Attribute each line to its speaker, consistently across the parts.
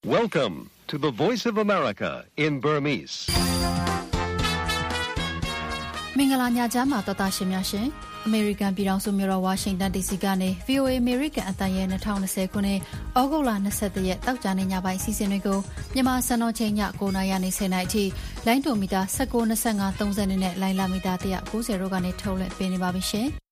Speaker 1: Welcome to the Voice of America in Burmese.
Speaker 2: မင်္ဂလာညချမ်းပါတော်တာရှင်များရှင်။ American ပြည်ထောင်စုမြို့တော်ဝါရှင်တန် DC ကနေ VOA American အသံရဲ့2020ခုနှစ်ဩဂုတ်လ22ရက်တောက်ကြနေညပိုင်းစီစဉ်တွေကိုမြန်မာစံတော်ချိန်ည9:00နာရီနေ10:00နာရီအထိလိုင်းဒိုမီတာ19, 25, 30နဲ့လိုင်းလာမီတာ190တို့ကနေထုတ်လွှင့်ပေးနေပါပြီရှင်။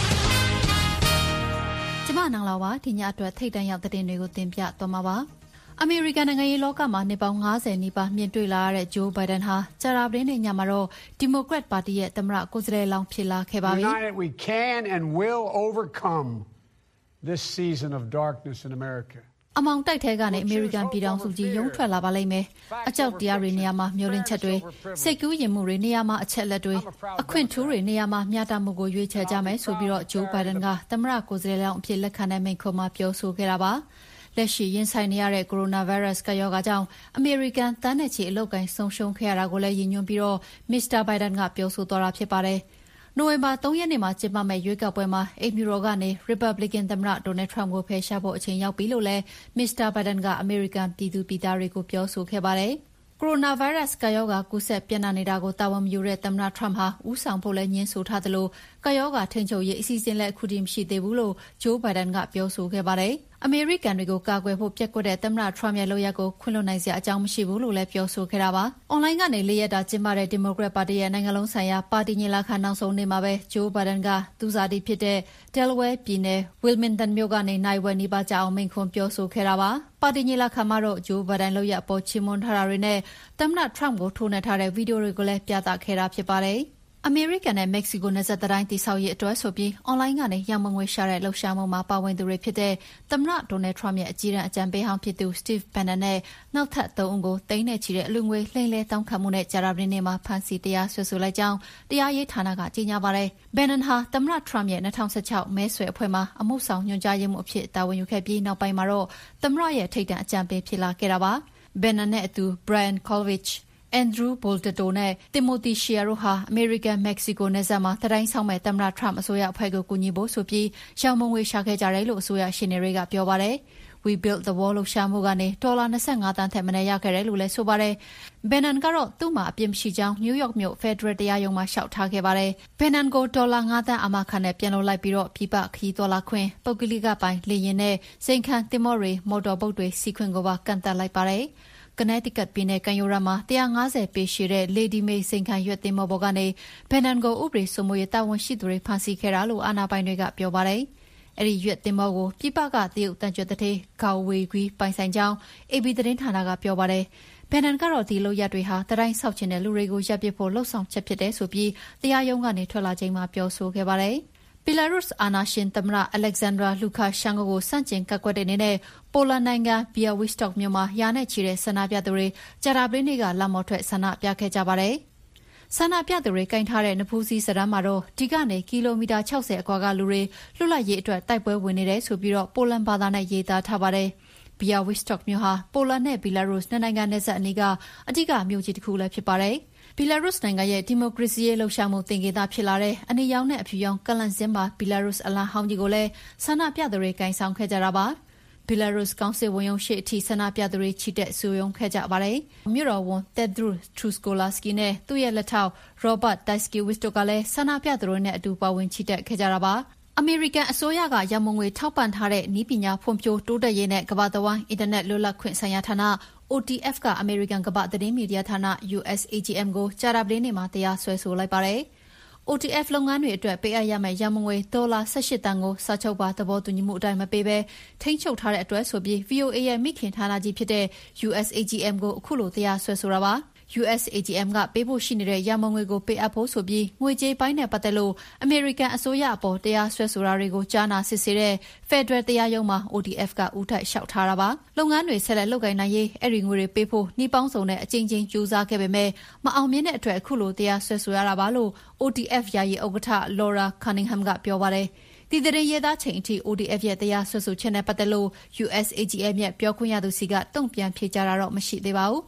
Speaker 2: ကျမနောင်လာပါဒီညအတွက်ထိတ်တန့်ရောက်တဲ့တင်တွေကိုတင်ပြသွားမှာပါ။အမေရိကန်နိုင်ငံရေးလောကမှာနှစ်ပေါင်း90နီးပါးမြင့်တွေ့လာရတဲ့ဂျိုးဘိုင်ဒန်ဟာကြာသပတေးနေ့ညမှာတော့ဒီမိုကရက်ပါတီရဲ့သမ္မတကိုယ်စားလှယ်လောင်းဖြစ်လာခဲ့ပါပြီ။
Speaker 3: We can and will overcome this season of darkness in America.
Speaker 2: အမောင်တိုက်ထဲကနေအမေရိကန်ပြည်ထောင်စုကြီးရုံထွက်လာပါလိမ့်မယ်။အကြောက်တရားတွေနေရာမှာမျိုးလင်းချက်တွေစိတ်ကူးရင်မှုတွေနေရာမှာအချက်လက်တွေအခွင့်ထူးတွေနေရာမှာမျှတမှုကိုရွေးချယ်ကြမယ်ဆိုပြီးတော့ဂျိုးဘိုင်ဒန်ကသမ္မတကိုယ်စားလှယ်လောင်းအဖြစ်လက်ခံတဲ့မိန့်ခွန်းမှာပြောဆိုခဲ့တာပါ။လက်ရှိရင်ဆိုင်နေရတဲ့ကိုရိုနာဗိုင်းရပ်စ်ကရောဂါကြောင့်အမေရိကန်တန်းနဲ့ချီအလုပ်ကိုင်းဆုံးရှုံးခဲ့ရတာကိုလည်းရည်ညွှန်းပြီးတော့မစ္စတာဘိုင်ဒန်ကပြောဆိုသွားတာဖြစ်ပါတယ်။နိုဝင်ဘာ3ရက်နေ့မှာကျင်းပမယ့်ရွေးကောက်ပွဲမှာအိမ်ဖြူတော်ကနေ Republican သမ္မတ Donald Trump ကိုဖယ်ရှားဖို့အချိန်ရောက်ပြီလို့လည်းမစ္စတာဘိုင်ဒန်ကအမေရိကန်ပြည်သူပြည်သားတွေကိုပြောဆိုခဲ့ပါတယ်။ကိုရိုနာဗိုင်းရပ်စ်ကရောဂါကူးစက်ပြန့်နှံ့နေတာကိုတာဝန်မယူတဲ့သမ္မတ Trump ဟာဦးဆောင်ဖို့လည်းညှင်းဆိုထားသလိုကရောဂါထိန်းချုပ်ရေးအစီအစဉ်လည်းအခုထိမရှိသေးဘူးလို့ဂျိုးဘိုင်ဒန်ကပြောဆိုခဲ့ပါတယ်။အမေရိကန်တွေကိုကာကွယ်ဖို့ပျက်ကွက်တဲ့သမ္မတ Trump ရဲ့လုပ်ရပ်ကိုခွင့်လွှတ်နိုင်စရာအကြောင်းမရှိဘူးလို့လည်းပြောဆိုခဲ့တာပါ။ အွန်လိုင်းကနေ4ရက်တာကျင်းပတဲ့ဒီမိုကရက်ပါတီရဲ့နိုင်ငံလုံးဆိုင်ရာပါတီညီလာခံနောက်ဆုံးနေ့မှာပဲဂျိုးဘိုင်ဒန်ကသူဇာတိဖြစ်တဲ့ Delaware ပြည်နယ် Wilmington မြို့ကနေနိုင်ဝယ်နေပါကြအောင်မိန့်ခွန်းပြောဆိုခဲ့တာပါ။ပါတီညီလာခံမှာတော့ဂျိုးဘိုင်ဒန်လုပ်ရပ်အပေါ်ချီးမွမ်းထားတာတွေနဲ့သမ္မတ Trump ကိုထိုးနှက်ထားတဲ့ဗီဒီယိုတွေကိုလည်းပြသခဲ့တာဖြစ်ပါတယ်။အမေရိကန်နဲ့မက္ကဆီကိုနယ်စပ်တိုင်းတိဆောက်ရေးအတွက်ဆိုပြီးအွန်လိုင်းကနေရန်မငွေရှာတဲ့လှုပ်ရှားမှုမှာပါဝင်သူတွေဖြစ်တဲ့သမ္မတ Donald Trump ရဲ့အကြီးအကြံပေးဟောင်းဖြစ်သူ Steve Bannon နဲ့နောက်ထပ်3ဦးကိုသိန်းနဲ့ချီတဲ့အလူငွေလှိမ့်လဲတောင်းခံမှုနဲ့ကြာသပတေးနေ့မှာဖမ်းဆီးတရားစွဲဆိုလိုက်ကြောင်းတရားရေးဌာနကကြေညာပါတယ်။ Bannon ဟာသမ္မတ Trump ရဲ့2016မဲဆွယ်အဖွဲ့မှာအမှုဆောင်ညွှန်ကြားရေးမှူးအဖြစ်တာဝန်ယူခဲ့ပြီးနောက်ပိုင်းမှာတော့သမ္မတရဲ့ထိပ်တန်းအကြံပေးဖြစ်လာခဲ့တာပါ။ Bannon နဲ့အတူ Brian Kolfage、Andrew Bolton နဲ့ Timothy Shea တို့ဟာအမေရိကန်မက္ကဆီကိုနယ်စပ်မှာတိုင်းဆောင်မဲ့သမ္မတ Trump အစိုးရအဖွဲ့ကိုကူညီဖို့ဆိုပြီးရှောင်မငွေရှာခဲ့ကြတယ်လို့အစိုးရရှင်းနေတွေကပြောပါတယ်။ We Built the Wall လို့ရှာမှုကနေ$25သန်းထက်မနည်းရခဲ့တယ်လို့လည်းဆိုပါတယ်။ Bannon ကတော့သူ့မှာအပြစ်မရှိကြောင်းနယူးယောက်မြို့ဖက်ဒရယ်တရားရုံးမှာလျှောက်ထားခဲ့ပါတယ်။ Bannon ကို$5သန်းအာမခံနဲ့ပြန်လွှတ်လိုက်ပြီးတော့ပြည်ပခရီးသွားလာခွင့်ပုဂ္ဂလိကပိုင်လေယာဉ်နဲ့စိန်ခံသင်္ဘောတွေမော်တော်ဘုတ်တွေစီးခွင့်ကိုပါကန့်သတ်လိုက်ပါတယ်။ Connecticut ပြည်နယ်ကမ်းရိုးတန်းမှာ150ပေရှည်တဲ့ Lady May စိန်ခံရွက်သင်္ဘောပေါ်ကနေ Bannon ကိုဥပဒေစိုးမိုးရေးတာဝန်ရှိသူတွေဖမ်းဆီးခဲ့တာလို့အာဏာပိုင်တွေကပြောပါတယ်။အဲဒီရွက်သင်္ဘောကိုပြည်ပကတရုတ်တန်ကျွတ်သူGao Weiqiပိုင်ဆိုင်ကြောင်း AP သတင်းဌာနကပြောပါတယ်။ Bannon ကတော့ဒီလုပ်ရပ်တွေဟာတိုင်းဆောက်ချင်တဲ့လူတွေကိုရပ်ပစ်ဖို့လှုံ့ဆော်ချက်ဖြစ်တယ်ဆိုပြီးတရားရုံးကနေထွက်လာချိန်မှာပြောဆိုခဲ့ပါတယ်။ Belarus အာဏာရှင်သမ္မတ Alexander Lukashenko ကိုစန့်ကျင်ကန့်ကွက်တဲ့အနေနဲ့ပိုလန်နိုင်ငံ Białystok မြို့မှာရာနဲ့ချီတဲ့ဆန္ဒပြသူတွေကြာသပတေးနေ့ကလမ်းပေါ်ထွက်ဆန္ဒပြခဲ့ကြပါတယ်။ဆန္ဒပြသူတွေကင်ထားတဲ့နဖူးစည်းစာတမ်းမှာတော့ဒီကနေကီလိုမီတာ60အကွာကလူတွေလွတ်လပ်ရေးအတွက်တိုက်ပွဲဝင်နေတယ်ဆိုပြီးတော့ပိုလန်ဘာသာနဲ့ရေးသားထားပါတယ်။ Białystok မြို့ဟာပိုလန်နဲ့ Belarus နှစ်နိုင်ငံနယ်စပ်အနီးကအဓိကမြို့ကြီးတစ်ခုလည်းဖြစ်ပါတယ်။ Belarus နိုင်ငံရဲ့ဒီမိုကရေစီရေးလှုပ်ရှားမှုသင်္ကေတဖြစ်လာတဲ့အနီရောင်နဲ့အဖြူရောင်ကလန့်စင်ပါ Belarus အလံဟောင်းကြီးကိုလည်းဆန္ဒပြသူတွေကင်ဆောင်ခဲ့ကြတာပါ။ Belarus ကောင်စစ်ဝန်ရုံးရှိအထိဆန္ဒပြသူတွေချီတက်စုရုံးခဲ့ကြပါတယ်။မြို့တော်ဝန် Tadeusz Truskolaski နဲ့သူ့ရဲ့လက်ထောက် Robert Tyszkiewicz တို့ကလည်းဆန္ဒပြသူတွေနဲ့အတူပါဝင်ချီတက်ခဲ့ကြတာပါ။အမေရိကန်အစိုးရကရန်ပုံငွေထောက်ပံ့ထားတဲ့နည်းပညာဖွံ့ဖြိုးတိုးတက်ရေးနဲ့ကမ္ဘာတဝန်းအင်တာနက်လွတ်လပ်ခွင့်ဆိုင်ရာဌာန OTF ကအမေရိကန်ကမ္ဘာသတင်းမီဒီယာဌာန USAGM ကိုကြာသပတေးနေ့မှာတရားစွဲဆိုလိုက်ပါတယ်။ OTF လုပ်ငန်းတွေအတွက်ပေးအပ်ရမယ့်ရန်ပုံငွေ$18သန်းကိုစာချုပ်ပါသဘောတူညီမှုအတိုင်းမပေးဘဲထိန်းချုပ်ထားတဲ့အတွက်ဆိုပြီး VOA ရဲ့မိခင်ဌာနကြီးဖြစ်တဲ့ USAGM ကိုအခုလိုတရားစွဲဆိုတာပါ။ USAGM ကပေးဖို့ရှိနေတဲ့ရန်ပုံငွေကိုပေးအပ်ဖို့ဆိုပြီးငွေကြေးပိုင်းနဲ့ပတ်သက်လို့အမေရိကန်အစိုးရအပေါ်တရားစွဲဆိုတာတွေကိုကြားနာစစ်ဆေးတဲ့ဖက်ဒရယ်တရားရုံးမှာ OTF ကဦးတိုက်လျှောက်ထားတာပါ။လုပ်ငန်းတွေဆက်လက်လုပ်ကိုင်နိုင်ရေးအဲဒီငွေတွေပေးဖို့နှီးပေါင်းစုံနဲ့အကြိမ်ကြိမ်ကြိုးစားခဲ့ပေမဲ့မအောင်မြင်တဲ့အတွက်အခုလိုတရားစွဲဆိုရတာပါလို့ OTF ယာယီဥက္ကဋ္ဌ Laura Cunningham ကပြောပါတယ်။ဒီသတင်းရေးသားချိန်အထိ OTF ရဲ့တရားစွဲဆိုချက်နဲ့ပတ်သက်လို့ USAGM ရဲ့ပြောခွင့်ရသူစီကတုံ့ပြန်ဖြေကြားတာတော့မရှိသေးပါဘူး။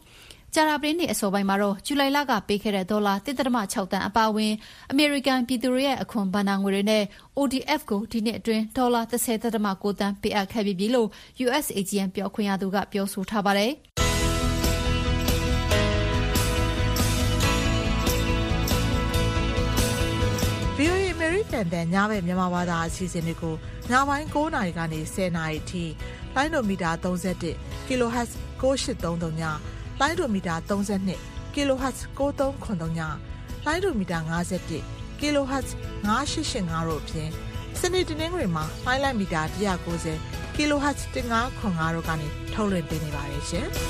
Speaker 2: ကြာသပတေးနေ့အစောပိုင်းမှာတော့ဇူလိုင်လကပေးခဲ့တဲ့ဒေါ်လာ 1.6 သန်းအပါအဝင်အမေရိကန်ပြည်သူတွေရဲ့အခွန်ဘဏ္ဍာငွေတွေနဲ့ ODF ကိုဒီနှစ်အတွင်းဒေါ်လာ 10.9 သန်းပေးအပ်ခဲ့ပြီလို့ USAGM ပြောခွင့်ရသူကပြောဆိုထားပါတယ်။
Speaker 4: VOA အမေရိကန်တန်ညဘက်မြန်မာဘာသာအစီအစဉ်တွေကိုညပိုင်း9နာရီကနေ10နာရီအထိလိုင်းဒိုမီတာ31 kHz 9833ညလိုင်းဒိုမီတာ32 kHz 9393ညလိုင်းဒိုမီတာ51 kHz 9885တို့အပြင်စနေတနင်္ဂနွေမှာလိုင်းမီတာ190 kHz 1505တို့ကနေထုတ်လွှင့်ပေးနေပါတယ်ရှင်။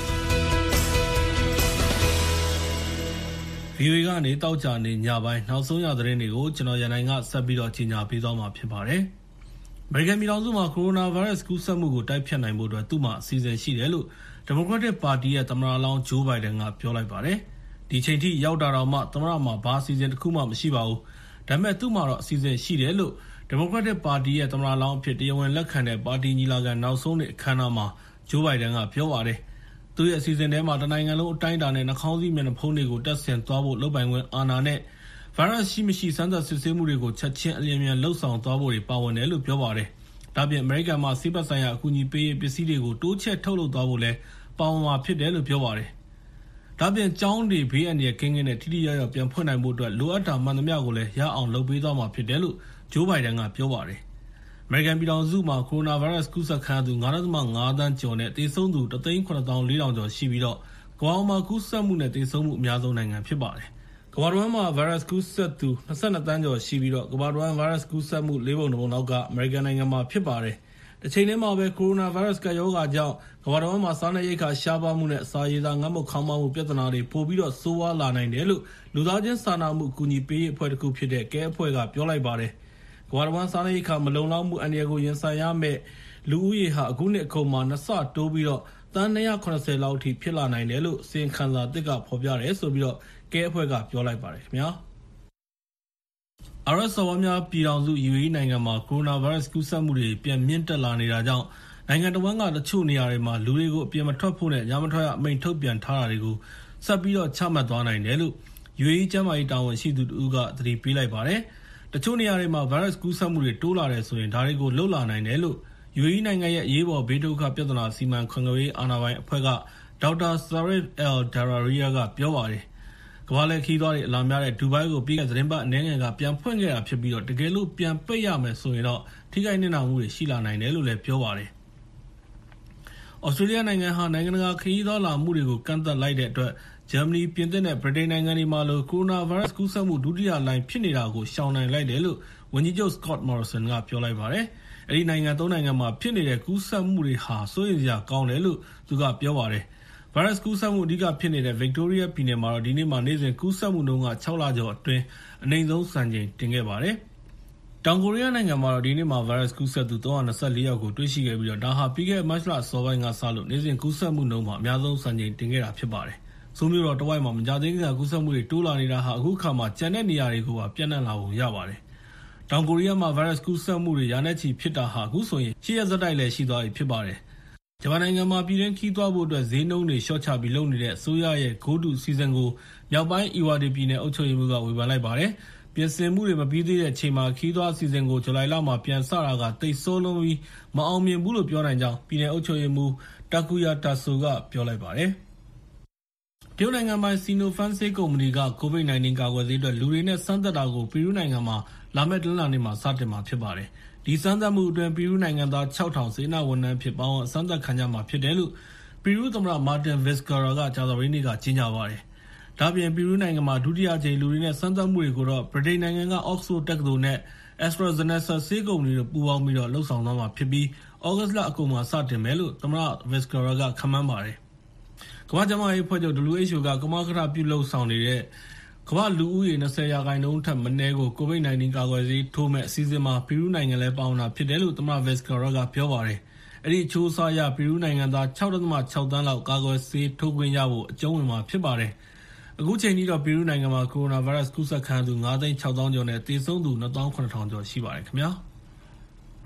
Speaker 5: VOA ကနေတောက်ကြနေညပိုင်းနောက်ဆုံးရသတင်းတွေကိုကျွန်တော်ရန်နိုင်ကဆက်ပြီးတော့ကြီးညာပေးသွားမှာဖြစ်ပါတယ်။ အမေရိကန်ပြည်ထောင်စုမှာကိုရိုနာဗိုင်းရပ်စ်ကူးစက်မှုကိုတိုက်ဖျက်နိုင်ဖို့အတွက်သူ့မှာအစီအစဉ်ရှိတယ်လို့ဒီမိုကရက်တစ်ပါတီရဲ့သမ္မတလောင်းဂျိုးဘိုင်ဒန်ကပြောလိုက်ပါတယ်။ဒီချိန်ထိရောက်တာတော့မှသမ္မတမှာဘာအစီအစဉ်တစ်ခုမှမရှိပါဘူး။ဒါပေမဲ့သူ့မှာတော့အစီအစဉ်ရှိတယ်လို့ဒီမိုကရက်တစ်ပါတီရဲ့သမ္မတလောင်းအဖြစ်တရားဝင်လက်ခံတဲ့ပါတီညီလာခံနောက်ဆုံးနေ့အခမ်းအနားမှာဂျိုးဘိုင်ဒန်ကပြောပါတယ်။သူ့ရဲ့အစီအစဉ်ထဲမှာတနိုင်ငံလုံးအတိုင်းအတာနဲ့နှာခေါင်းစည်းမျက်နှာဖုံးတွေကိုတက်ဆင်သွားဖို့လုပ်ပိုင်ခွင့်အာဏာနဲ့ဗိုင်းရပ်စ်ရှိမရှိစမ်းသပ်စစ်ဆေးမှုတွေကိုချက်ချင်းအလျင်အမြန်လှုပ်ဆောင်သွားဖို့တွေပါဝင်တယ်လို့ပြောပါတယ်။ဒါ့အပြင်အမေရိကန်မှာဆေးဘက်ဆိုင်ရာအကူအညီပေးရေးပစ္စည်းတွေကိုတိုးချဲ့ထုတ်လုပ်သွားဖို့လည်းပါဝင်မှာဖြစ်တယ်လို့ပြောပါတယ်။ဒါ့အပြင်ကျောင်းတွေဘေးအန္တရာယ်ကင်းနဲ့ထိထိရောက်ရောက်ပြန်ဖွင့်နိုင်ဖို့အတွက်လိုအပ်တာမှန်သမျှကိုလည်းရအောင်လုပ်ပေးသွားမှာဖြစ်တယ်လို့ဂျိုးဘိုင်ဒန်ကပြောပါတယ်။အမေရိကန်ပြည်ထောင်စုမှာကိုရိုနာဗိုင်းရပ်စ်ကူးစက်ခံရသူ 9.5 သန်းကျော်နဲ့သေဆုံးသူ 1,740,000 ကျော်ရှိပြီးတော့ကမ္ဘာမှာကူးစက်မှုနဲ့သေဆုံးမှုအများဆုံးနိုင်ငံဖြစ်ပါတယ်။ကမ္ဘာတော်မှာဗိုင်းရပ်စ်ကူးစက်သူ 22 သန်းကျော်ရှိပြီးတော့ကမ္ဘာတော်ဗိုင်းရပ်စ်ကူးစက်မှု 4 ပုံ 1 ပုံလောက်ကအမေရိကန်နိုင်ငံမှာဖြစ်ပါတယ်။တစ်ချိန်တည်းမှာပဲကိုရိုနာဗိုင်းရပ်စ်ကပ်ရောဂါကြောင့်ကမ္ဘာတော်မှာစားနပ်ရိက္ခာရှားပါးမှုနဲ့အစာရေစာငတ်မွတ်ခေါင်းပါးမှုပြဿနာတွေပိုပြီးတော့ဆိုးဝါးလာနိုင်တယ်လို့လူသားချင်းစာနာမှုအကူအညီပေးရေးအဖွဲ့တစ်ခုဖြစ်တဲ့ကဲအဖွဲ့ကပြောလိုက်ပါတယ်။ကမ္ဘာတော်စားနပ်ရိက္ခာမလုံလောက်မှုအန္တရာယ်ကိုရင်ဆိုင်ရမယ့်လူဦးရေဟာအခုနှစ်အကုန်မှာ2ဆတိုးပြီးတော့သန်း290လောက်အထိဖြစ်လာနိုင်တယ်လို့အစီရင်ခံစာသစ်ကဖော်ပြတယ်ဆိုပြီးတော့ကဲအဖွဲ့ကပြောလိုက်ပါတယ်ခင်ဗျာ။အာရပ်စော်ဘွားများပြည်ထောင်စု UAE နိုင်ငံမှာကိုရိုနာဗိုင်းရပ်စ်ကူးစက်မှုတွေပြန်မြင့်တက်လာနေတာကြောင့်နိုင်ငံတော်ဝန်ကတချို့နေရာတွေမှာလူတွေကိုအပြင်မထွက်ဖို့နဲ့ညမထွက်ရအမိန့်ထုတ်ပြန်ထားတာတွေကိုဆက်ပြီးတော့ချမှတ်သွားနိုင်တယ်လို့ UAE ကျန်းမာရေးတာဝန်ရှိသူတို့ကသတိပေးလိုက်ပါတယ်။တချို့နေရာတွေမှာဗိုင်းရပ်စ်ကူးစက်မှုတွေတိုးလာတယ်ဆိုရင်ဒါတွေကိုလှုပ်လာနိုင်တယ်လို့ UAE နိုင်ငံရဲ့အရေးပေါ်ဘေးဒုက္ခပြဿနာစီမံခန့်ခွဲရေးအာဏာပိုင်အဖွဲ့ကဒေါက်တာဆာရစ်အယ်ဒါရာရီယာကပြောပါတယ်။ကမ္ဘာလှည့်ခရီးသွားတွေအလာများတဲ့ဒူဘိုင်းကိုပြီးခဲ့တဲ့သတင်းပတ်အနည်းငယ်ကပြန်ဖွင့်ခဲ့တာဖြစ်ပြီးတော့တကယ်လို့ပြန်ပိတ်ရမယ်ဆိုရင်တော့ထိခိုက်နစ်နာမှုတွေရှိလာနိုင်တယ်လို့လည်းပြောပါတယ်။ဩစတြေးလျနိုင်ငံဟာနိုင်ငံတကာခရီးသွားလာမှုတွေကိုကန့်သတ်လိုက်တဲ့အတွက်ဂျာမနီပြင်သစ်နဲ့ဗြိတိန်နိုင်ငံတွေမှာလိုကိုရိုနာဗိုင်းရပ်စ်ကူးစက်မှုဒုတိယလှိုင်းဖြစ်နေတာကိုရှောင်နိုင်လိုက်တယ်လို့ဝန်ကြီးချုပ်စကော့မော်ရီဆန်ကပြောလိုက်ပါတယ်။အဲဒီနိုင်ငံ၃နိုင်ငံမှာဖြစ်နေတဲ့ကူးစက်မှုတွေဟာစိုးရိမ်စရာကောင်းတယ်လို့သူကပြောပါတယ်။ဗိုင်းရပ်စ်ကူးစက်မှုအဓိကဖြစ်နေတဲ့ Victoria ပြည်နယ်မှာတော့ဒီနေ့မှာနေ့စဉ်ကူးစက်မှုနှုန်းက6လကျော်အတွင်းအနိမ့်ဆုံးစံချိန်တင်ခဲ့ပါတယ်။တောင်ကိုရီးယားနိုင်ငံမှာတော့ဒီနေ့မှာဗိုင်းရပ်စ်ကူးစက်သူ324ယောက်ကိုတွေ့ရှိခဲ့ပြီးတော့ဒါဟာပြီးခဲ့တဲ့မတ်လအစောပိုင်းကစလို့နေ့စဉ်ကူးစက်မှုနှုန်းမှာအများဆုံးစံချိန်တင်ခဲ့တာဖြစ်ပါတယ်။ဆိုမျိုးတော့တဝိုက်မှာမကြသေးခင်ကကူးစက်မှုတွေတိုးလာနေတာဟာအခုခါမှာကျန်တဲ့နေရာတွေကိုပါပြန့်နှံ့လာပုံရပါတယ်။တောင်ကိုရီးယားမှာဗိုင်းရပ်စ်ကူးစက်မှုတွေရာနဲ့ချီဖြစ်တာဟာအခုဆိုရင်ရှေ့ရက်ဆက်တိုက်လည်းရှိသွားပြီဖြစ်ပါတယ်။ဂျပန်နိုင်ငံမှာပြည်တွင်းခီးသွားဖို့အတွက်ဈေးနှုန်းတွေလျှော့ချပြီးလုပ်နေတဲ့အစိုးရရဲ့ Go To စီစဉ်ကိုမြောက်ပိုင်းအီဝါဒီပြည်နယ်အုပ်ချုပ်ရေးမှူးကဝေဖန်လိုက်ပါတယ်။ပြင်ဆင်မှုတွေမပြီးသေးတဲ့အချိန်မှာခီးသွားစီစဉ်ကိုဇူလိုင်လမှာပြန်စတာကတိတ်ဆိုးလုံးပြီးမအောင်မြင်ဘူးလို့ပြောနိုင်ကြောင်းပြည်နယ်အုပ်ချုပ်ရေးမှူးတာကူယာတာဆိုကပြောလိုက်ပါတယ်။တရုတ်နိုင်ငံပိုင် Sinopharm ဆေးကုမ္ပဏီက COVID-19 ကာကွယ်ဆေးအတွက်လူတွေနဲ့စမ်းသပ်တာကိုပီရူးနိုင်ငံမှာလာမယ့်တနင်္လာနေ့မှာစတင်မှာဖြစ်ပါတယ်။ဒီစမ်းသပ်မှုအတွင်းပီရူးနိုင်ငံသား 6,000 စေနာဝန်ထမ်းဖြစ်ပါဝင်စမ်းသပ်ခံကြမှာဖြစ်တယ်လို့ပီရူးသမ္မတမာတင်ဗစ်ကာရာကကြာသပတေးနေ့ကကြေညာပါတယ်။ဒါ့အပြင်ပီရူးနိုင်ငံမှာဒုတိယအကြိမ်လူတွေနဲ့စမ်းသပ်မှုတွေကိုတော့ဗြိတိန်နိုင်ငံက Oxford တက္ကသိုလ်နဲ့ AstraZeneca ဆေးကုမ္ပဏီတို့ပူးပေါင်းပြီးတော့လှုပ်ဆောင်သွားမှာဖြစ်ပြီးဩဂတ်လအကုန်မှာစတင်မယ်လို့သမ္မတဗစ်ကာရာကခန့်မှန်းပါတယ်။ကမ္ဘာ့ကျန်းမာရေးအဖွဲ့ချုပ် WHO ကကမကထပြုလုပ်ဆောင်နေတဲ့ကမ္ဘာလူဦးရေ 20% ထက်မနည်းကို COVID-19 ကာကွယ်ဆေးထိုးမဲ့အစီအစဉ်မှာပီရူးနိုင်ငံလည်းပါဝင်တာဖြစ်တယ်လို့သမ္မတဗစ်ကာရာကပြောပါတယ်။အဲဒီအချိုးအစားအရပီရူးနိုင်ငံသား 6.6 သန်းလောက်ကာကွယ်ဆေးထိုးခွင့်ရဖို့အကျုံးဝင်မှာဖြစ်ပါတယ်။အခုချိန်ထိတော့ပီရူးနိုင်ငံမှာကိုရိုနာဗိုင်းရပ်စ်ကူးစက်ခံရသူ 9,600,000 ကျော်နဲ့သေဆုံးသူ 2,700,000 ကျော်ရှိပါတယ်ခင်ဗျာ။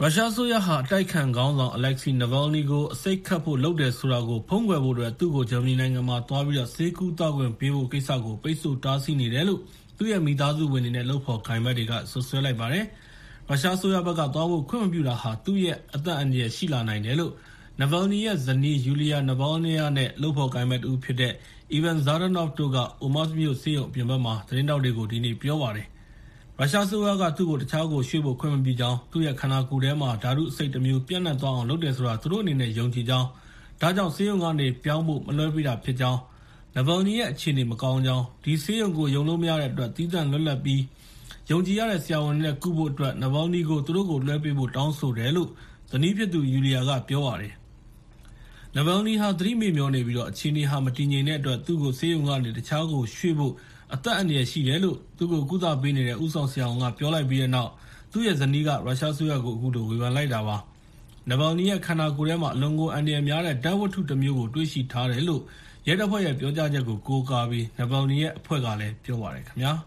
Speaker 5: ရုရှားအစိုးရဟာတိုက်ခိုက်ခေါင်းဆောင် Alexei Navalny ကိုအစိတ်ခတ်ဖို့လုပ်တယ်ဆိုတာကိုဖုံးကွယ်ဖို့အတွက်သူ့ကိုဂျာမနီနိုင်ငံမှာသွားပြီးတော့ဆေးကုသခွင့်ပေးဖို့ကိစ္စကိုပိတ်ဆို့တားဆီးနေတယ်လို့သူ့ရဲ့မိသားစုဝင်တွေနဲ့လုပ်ဖော်ကိုင်ဘက်တွေကဆွဆွဲလိုက်ပါတယ်။ရုရှားအစိုးရဘက်ကသွားဖို့ခွင့်မပြုတာဟာသူ့ရဲ့အသက်အန္တရာယ်ရှိလာနိုင်တယ်လို့ Navalny ရဲ့ဇနီး Yulia Navalnaya နဲ့လုပ်ဖော်ကိုင်ဘက်တူဖြစ်တဲ့ Ivan Zardanov တို့က Omsk မြို့ဆေးရုံအပြင်ဘက်မှာသတင်းတောက်တွေကိုဒီနေ့ပြောပါတယ်။ရုရှားအစိုးရကသူ့ကိုတခြားကိုရွှေ့ဖို့ခွင့်မပြုကြောင်းသူ့ရဲ့ခန္ဓာကိုယ်ထဲမှာဓာတုအဆိပ်တစ်မျိုးပြန့်နှံ့သွားအောင်လုပ်တယ်ဆိုတာသူတို့အနေနဲ့ယုံကြည်ကြောင်းဒါကြောင့်ဆေးရုံကနေပြောင်းဖို့မလွှဲပေးတာဖြစ်ကြောင်း Navalny ရဲ့အခြေအနေမကောင်းကြောင်းဒီဆေးရုံကိုယုံလို့မရတဲ့အတွက်တီးသန့်လွတ်လပ်ပြီးယုံကြည်ရတဲ့ဆရာဝန်တွေနဲ့ကုဖို့အတွက် Navalny ကိုသူတို့ကိုလွှဲပေးဖို့တောင်းဆိုတယ်လို့ဇနီးဖြစ်သူ Yulia ကပြောပါတယ်။ Navalny ဟာသတိမေ့မျောနေပြီးတော့အခြေအနေဟာမတည်ငြိမ်တဲ့အတွက်သူ့ကိုဆေးရုံကနေတခြားကိုရွှေ့ဖို့အသက်အန္တရာယ်ရှိတယ်လို့သူ့ကိုကုသပေးနေတဲ့ဦးဆောင်ဆရာဝန်ကပြောလိုက်ပြီးတဲ့နောက်သူ့ရဲ့ဇနီးကရုရှားအစိုးရကိုအခုလိုဝေဖန်လိုက်တာပါ။ Navalny ရဲ့ခန္ဓာကိုယ်ထဲမှာအလွန်ကိုအန္တရာယ်များတဲ့ဓာတ်ဝတ္ထုတစ်မျိုးကိုတွေ့ရှိထားတယ်လို့ရဲတပ်ဖွဲ့ရဲ့ပြောကြားချက်ကိုကိုးကားပြီး Navalny ရဲ့အဖွဲ့ကလည်းပြောပါတယ်ခင်ဗျာ။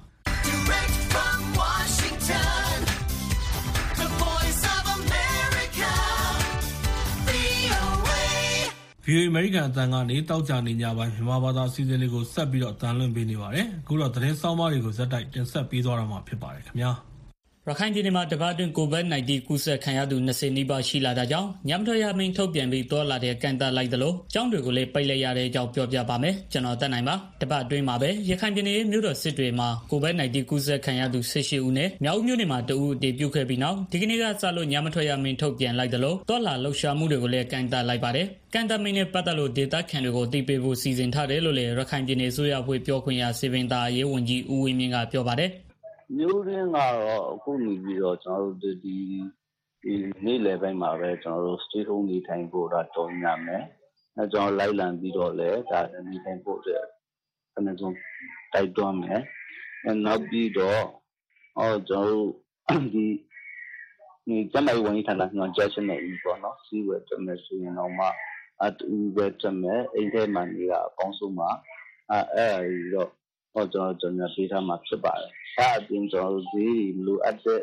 Speaker 5: VOA အမေရိကန်အသံကနေတောက်ကြနေညပိုင်းမြန်မာဘာသာအစီအစဉ်တွေကိုဆက်ပြီးတော့အသံလွှင့်ပေးနေပါတယ်။အခုတော့သတင်းဆောင်မတွေကိုဇက်တိုက်တင်ဆက်ပေးသွားတော့မှာဖြစ်ပါတယ်ခင်ဗျာ။ရခိုင်ပြည်နယ်မှာတပတ်အတွင်း COVID-19 ကူးစက်ခံရသူ20နီးပါးရှိလာတာကြောင့်ညမထွက်ရမင်းထုတ်ပြန်ပြီးသွားလာတဲ့ကန်တာလိုက်သလိုကျောင်းတွေကိုလည်းပိတ်လိုက်ရတဲ့အကြောင်းပြောပြပါမယ်။ကျွန်တော်တက်နိုင်ပါ။တပတ်အတွင်းမှာပဲရခိုင်ပြည်နယ်မြို့တော်စစ်တွေမှာ COVID-19 ကူးစက်ခံရသူ18ဦးနဲ့မြောက်ဦးမြို့နယ်မှာ2ဦးအတည်ပြုခဲ့ပြီးနောက်ဒီကနေ့ကစလို့ညမထွက်ရမင်းထုတ်ပြန်လိုက်သလိုသွားလာလှုပ်ရှားမှုတွေကိုလည်းကန်တာလိုက်ပါတယ်။ကန်တာမင်းနဲ့ပတ်သက်လို့ဒေသခံတွေကိုအသိပေးဖို့စီစဉ်ထားတယ်လို့လည်းရခိုင်ပြည်နယ်ဆိုရအဖွဲ့ပြောခွင့်ရစေဗင်တာရေးဝန်ကြီးဦးဝင်းမြင့်ကပြောပါတယ်
Speaker 6: မျိုးရင်းကတော့အခုနေပြီးတော့ကျွန်တော်တို့ဒီနေ့လယ်ပိုင်းမှာပဲကျွန်တော်တို့ stay home နေထိုင်ဖို့တော့တော်ညမယ်။ကျွန်တော်လိုက်လံပြီးတော့လည်းဒါနေထိုင်ဖို့အတွက်အနည်းဆုံးတိုက်တွန်းမယ်။နောက်ပြီးတော့ကျွန်တော်တို့ဒီကျမဝန်ကြီးဌာနညွှန်ကြားချက်နဲ့ဤပေါ့နော်စီဝဲတက်မယ်ဆိုရင်တော့မှအတူပဲတက်မယ်အိမ်ထဲမှာနေကအကောင်းဆုံးပါအဲ့ဒါတော့ကျွန်တော်ပေးထားမှာဖြစ်ပါတယ်။ဒါအပြင်ကျွန်တော်ဒီလိုအပ်တဲ့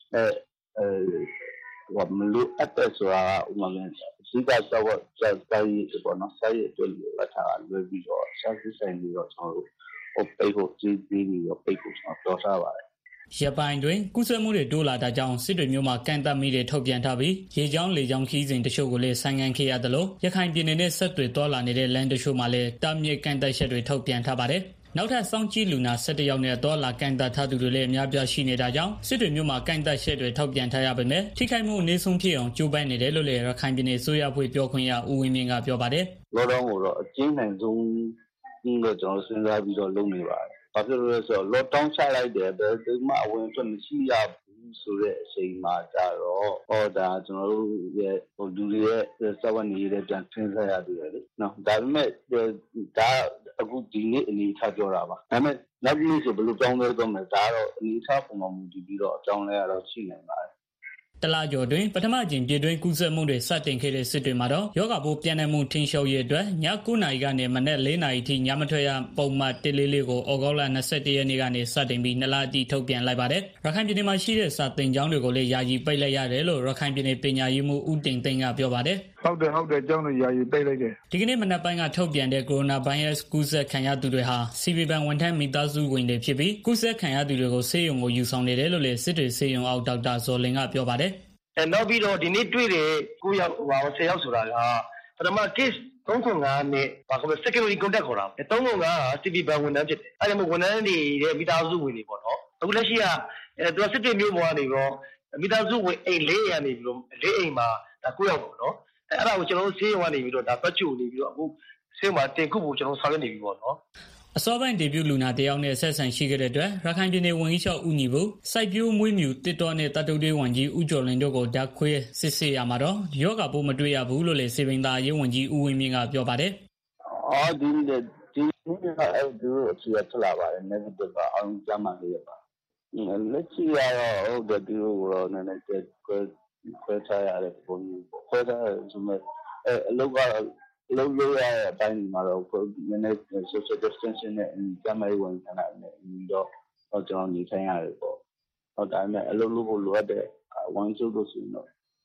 Speaker 6: မလိုအပ်တဲ့ဆိုတာဥပမာစီကတော့စာရေးပေါ့နော်စာရေးအတွက်လိုထားလွယ်ပြီးတော့စာစစ်ဆိုင်ပြီးတော့ကျွန်တော်တို့ပိတ်ဖို့ကြီးပြီးတော့ပိတ်ဖို့ကျွန်တော်ပြောထားပါတယ်
Speaker 5: ရပိုင်းတွင်ကုသမှုတွေတိုးလာတာကြောင့်စစ်တွေမျိုးမှာကန်တပ်မိတွေထုတ်ပြန်ထားပြီးရေချောင်းလေချောင်းခီးစဉ်တချို့ကိုလည်းဆိုင်ငံခဲ့ရတယ်လို့ရခိုင်ပြည်နယ်နဲ့ဆက်သွယ်သွားလာနေတဲ့လမ်းတချို့မှာလည်းတာမြစ်ကန်တပ်ချက်တွေထုတ်ပြန်ထားပါတယ်နောက်ထပ်စောင့်ကြည့်လူနာ17ယောက်နဲ့သွားလာကန်တပ်ထားသူတွေလည်းအများပြားရှိနေတာကြောင့်စစ်တွေမျိုးမှာကန်တပ်ချက်တွေထုတ်ပြန်ထားရပေမဲ့ထိခိုက်မှုအနည်းဆုံးဖြစ်အောင်ကြိုးပမ်းနေတယ်လို့လည်းရခိုင်ပြည်နယ်ဆိုရဖွဲ့ပြောခွင့်ရဦးဝင်းမြင့်ကပြောပါတယ်
Speaker 6: လောလောကိုတော့အကျဉ်းနိုင်ဆုံးတော့ကျွန်တော်စဉ်းစားပြီးတော့လုပ်နေပါတယ်ဘာဖြစ်လို့လဲဆိုတော့ lockdown ချလိုက်တယ်ဘယ်သူမှအဝင်ထွက်မရှိရဘူးဆိုတဲ့အချိန်မှာကြတော့ဒါကျွန်တော်တို့ရဲ့လူတွေရဲ့စဝနေရေးပြန်ထင်းဆက်ရသေးတယ်လေနော်ဒါပေမဲ့ဒါအခုဒီနေ့အနေထားပြောတာပါဒါပေမဲ့နောက်ပြီးဆိုဘယ်လိုကြောင်းလဲတော့မယ်ဒါကတော့အနေထားပုံမှန်မူတည်ပြီးတော့အကြောင်းလဲရတော့ရှိနိုင်ပါတယ်
Speaker 5: တလကျော်တွင်ပထမကျင်ပြည်တွင်းကူးစက်မှုတွေစတင်ခဲ့တဲ့စစ်တွေမှာတော့ယောဂပိုးပြန့်နှံ့မှုထင်းရှုပ်ရေးအတွက်ည9နာရီကနေမနက်4နာရီထိညမထွက်ရပုံမှန်144ကိုဩဂုတ်လ21ရက်နေ့ကနေစတင်ပြီး2လအထိထုတ်ပြန်လိုက်ပါတယ်။ရခိုင်ပြည်နယ်မှာရှိတဲ့စာသင်ကျောင်းတွေကိုလည်းယာယီပိတ်လိုက်ရတယ်လို့ရခိုင်ပြည်နယ်ပညာရေးမှူးဦးတင်သိန်းကပြောပါတယ်
Speaker 7: ။ဟုတ်တယ်ကျောင်းတွေယာယီပိတ်လိုက်တယ်
Speaker 5: ။ဒီကနေ့မနက်ပိုင်းကထုတ်ပြန်တဲ့ကိုရိုနာဗိုင်းရပ်စ်ကူးစက်ခံရသူတွေဟာစီဗီဘန်ဝန်ထမ်းမိသားစုဝင်တွေဖြစ်ပြီးကူးစက်ခံရသူတွေကိုဆေးရုံကိုယူဆောင်နေတယ်လို့လည်းစစ်တွေဆေးရုံအောက်ဒေါက်တာဇော်လင်ကပြောပါတယ်။
Speaker 8: နောက်ပြီးတော့ဒီနေ့တွေ့တဲ့9ယောက်10ယောက်ဆိုတာကပထမ case 305နဲ့security contact ခေါ်တာ305က CB ဘန်ဝန်ထမ်းဖြစ်တယ်အဲ့ဒါမှဝန်ထမ်းတွေရဲ့မိသားစုဝင်တွေပေါ့နော်အခုလက်ရှိကသူကစစ်တွေမျိုးပေါ်ကနေပြီးတော့မိသားစုဝင်အိမ်4ရနေပြီးတော့4အိမ်မှာ9ယောက်ပေါ့နော်အဲ့ဒါကိုကျွန်တော်တို့ဆေးရုံကနေပြီးတော့ဒါပတ်ချိုနေပြီးတော့အခုဆေးရုံမှာတင်ခုဖို့ကျွန်တော်ဆောင်ရွက်နေပြီပေါ့နော်
Speaker 5: အစောပိုင်းဒေဗျူးလူနာတယောက်နဲ့ဆက်ဆံရှိခဲ့တဲ့အတွက်ရခိုင်ပြည်နယ်ဝန်ကြီးချုပ်ဦးညီဘူးစိုက်ပျိုးမွေးမြူတစ်တော်နဲ့တတုတေးဝန်ကြီးဦးကျော်လင်းတို့ကိုဓာတ်ခွဲစစ်ဆေးရမှာတော့ယောဂပိုးမတွေ့ရဘူးလို့လည်းစေဗင်သာရေးဝန်ကြီးဦးဝင်းမြင့်ကပြောပါတယ်
Speaker 6: ဒီနေ့ကအဲ့ဒီအချီရထလာပါတယ် negative ကအောင်ကြမှာလေးပါလက်ချီရတော့ဟုတ်တယ်ဒီလိုတော့နည်းနည်းခွဲထားရတဲ့ပုံမျိုးခွဲထားဆိုမဲ့အလုပ်ကတော့လုံးလို့ရတဲ့အတိုင်းမှာတော့နည်းနည်း social distancing နဲ့ကျမကြီးဝန်ခံတာနဲ့ပြီးတော့ကျွန်တော်နေထိုင်ရတယ်ပေါ့ဟုတ်ဒါနဲ့အလုပ်လုပ်ဖို့လိုအပ်တဲ့ဝန်ချုပ်လို့ဆိုရင်တော့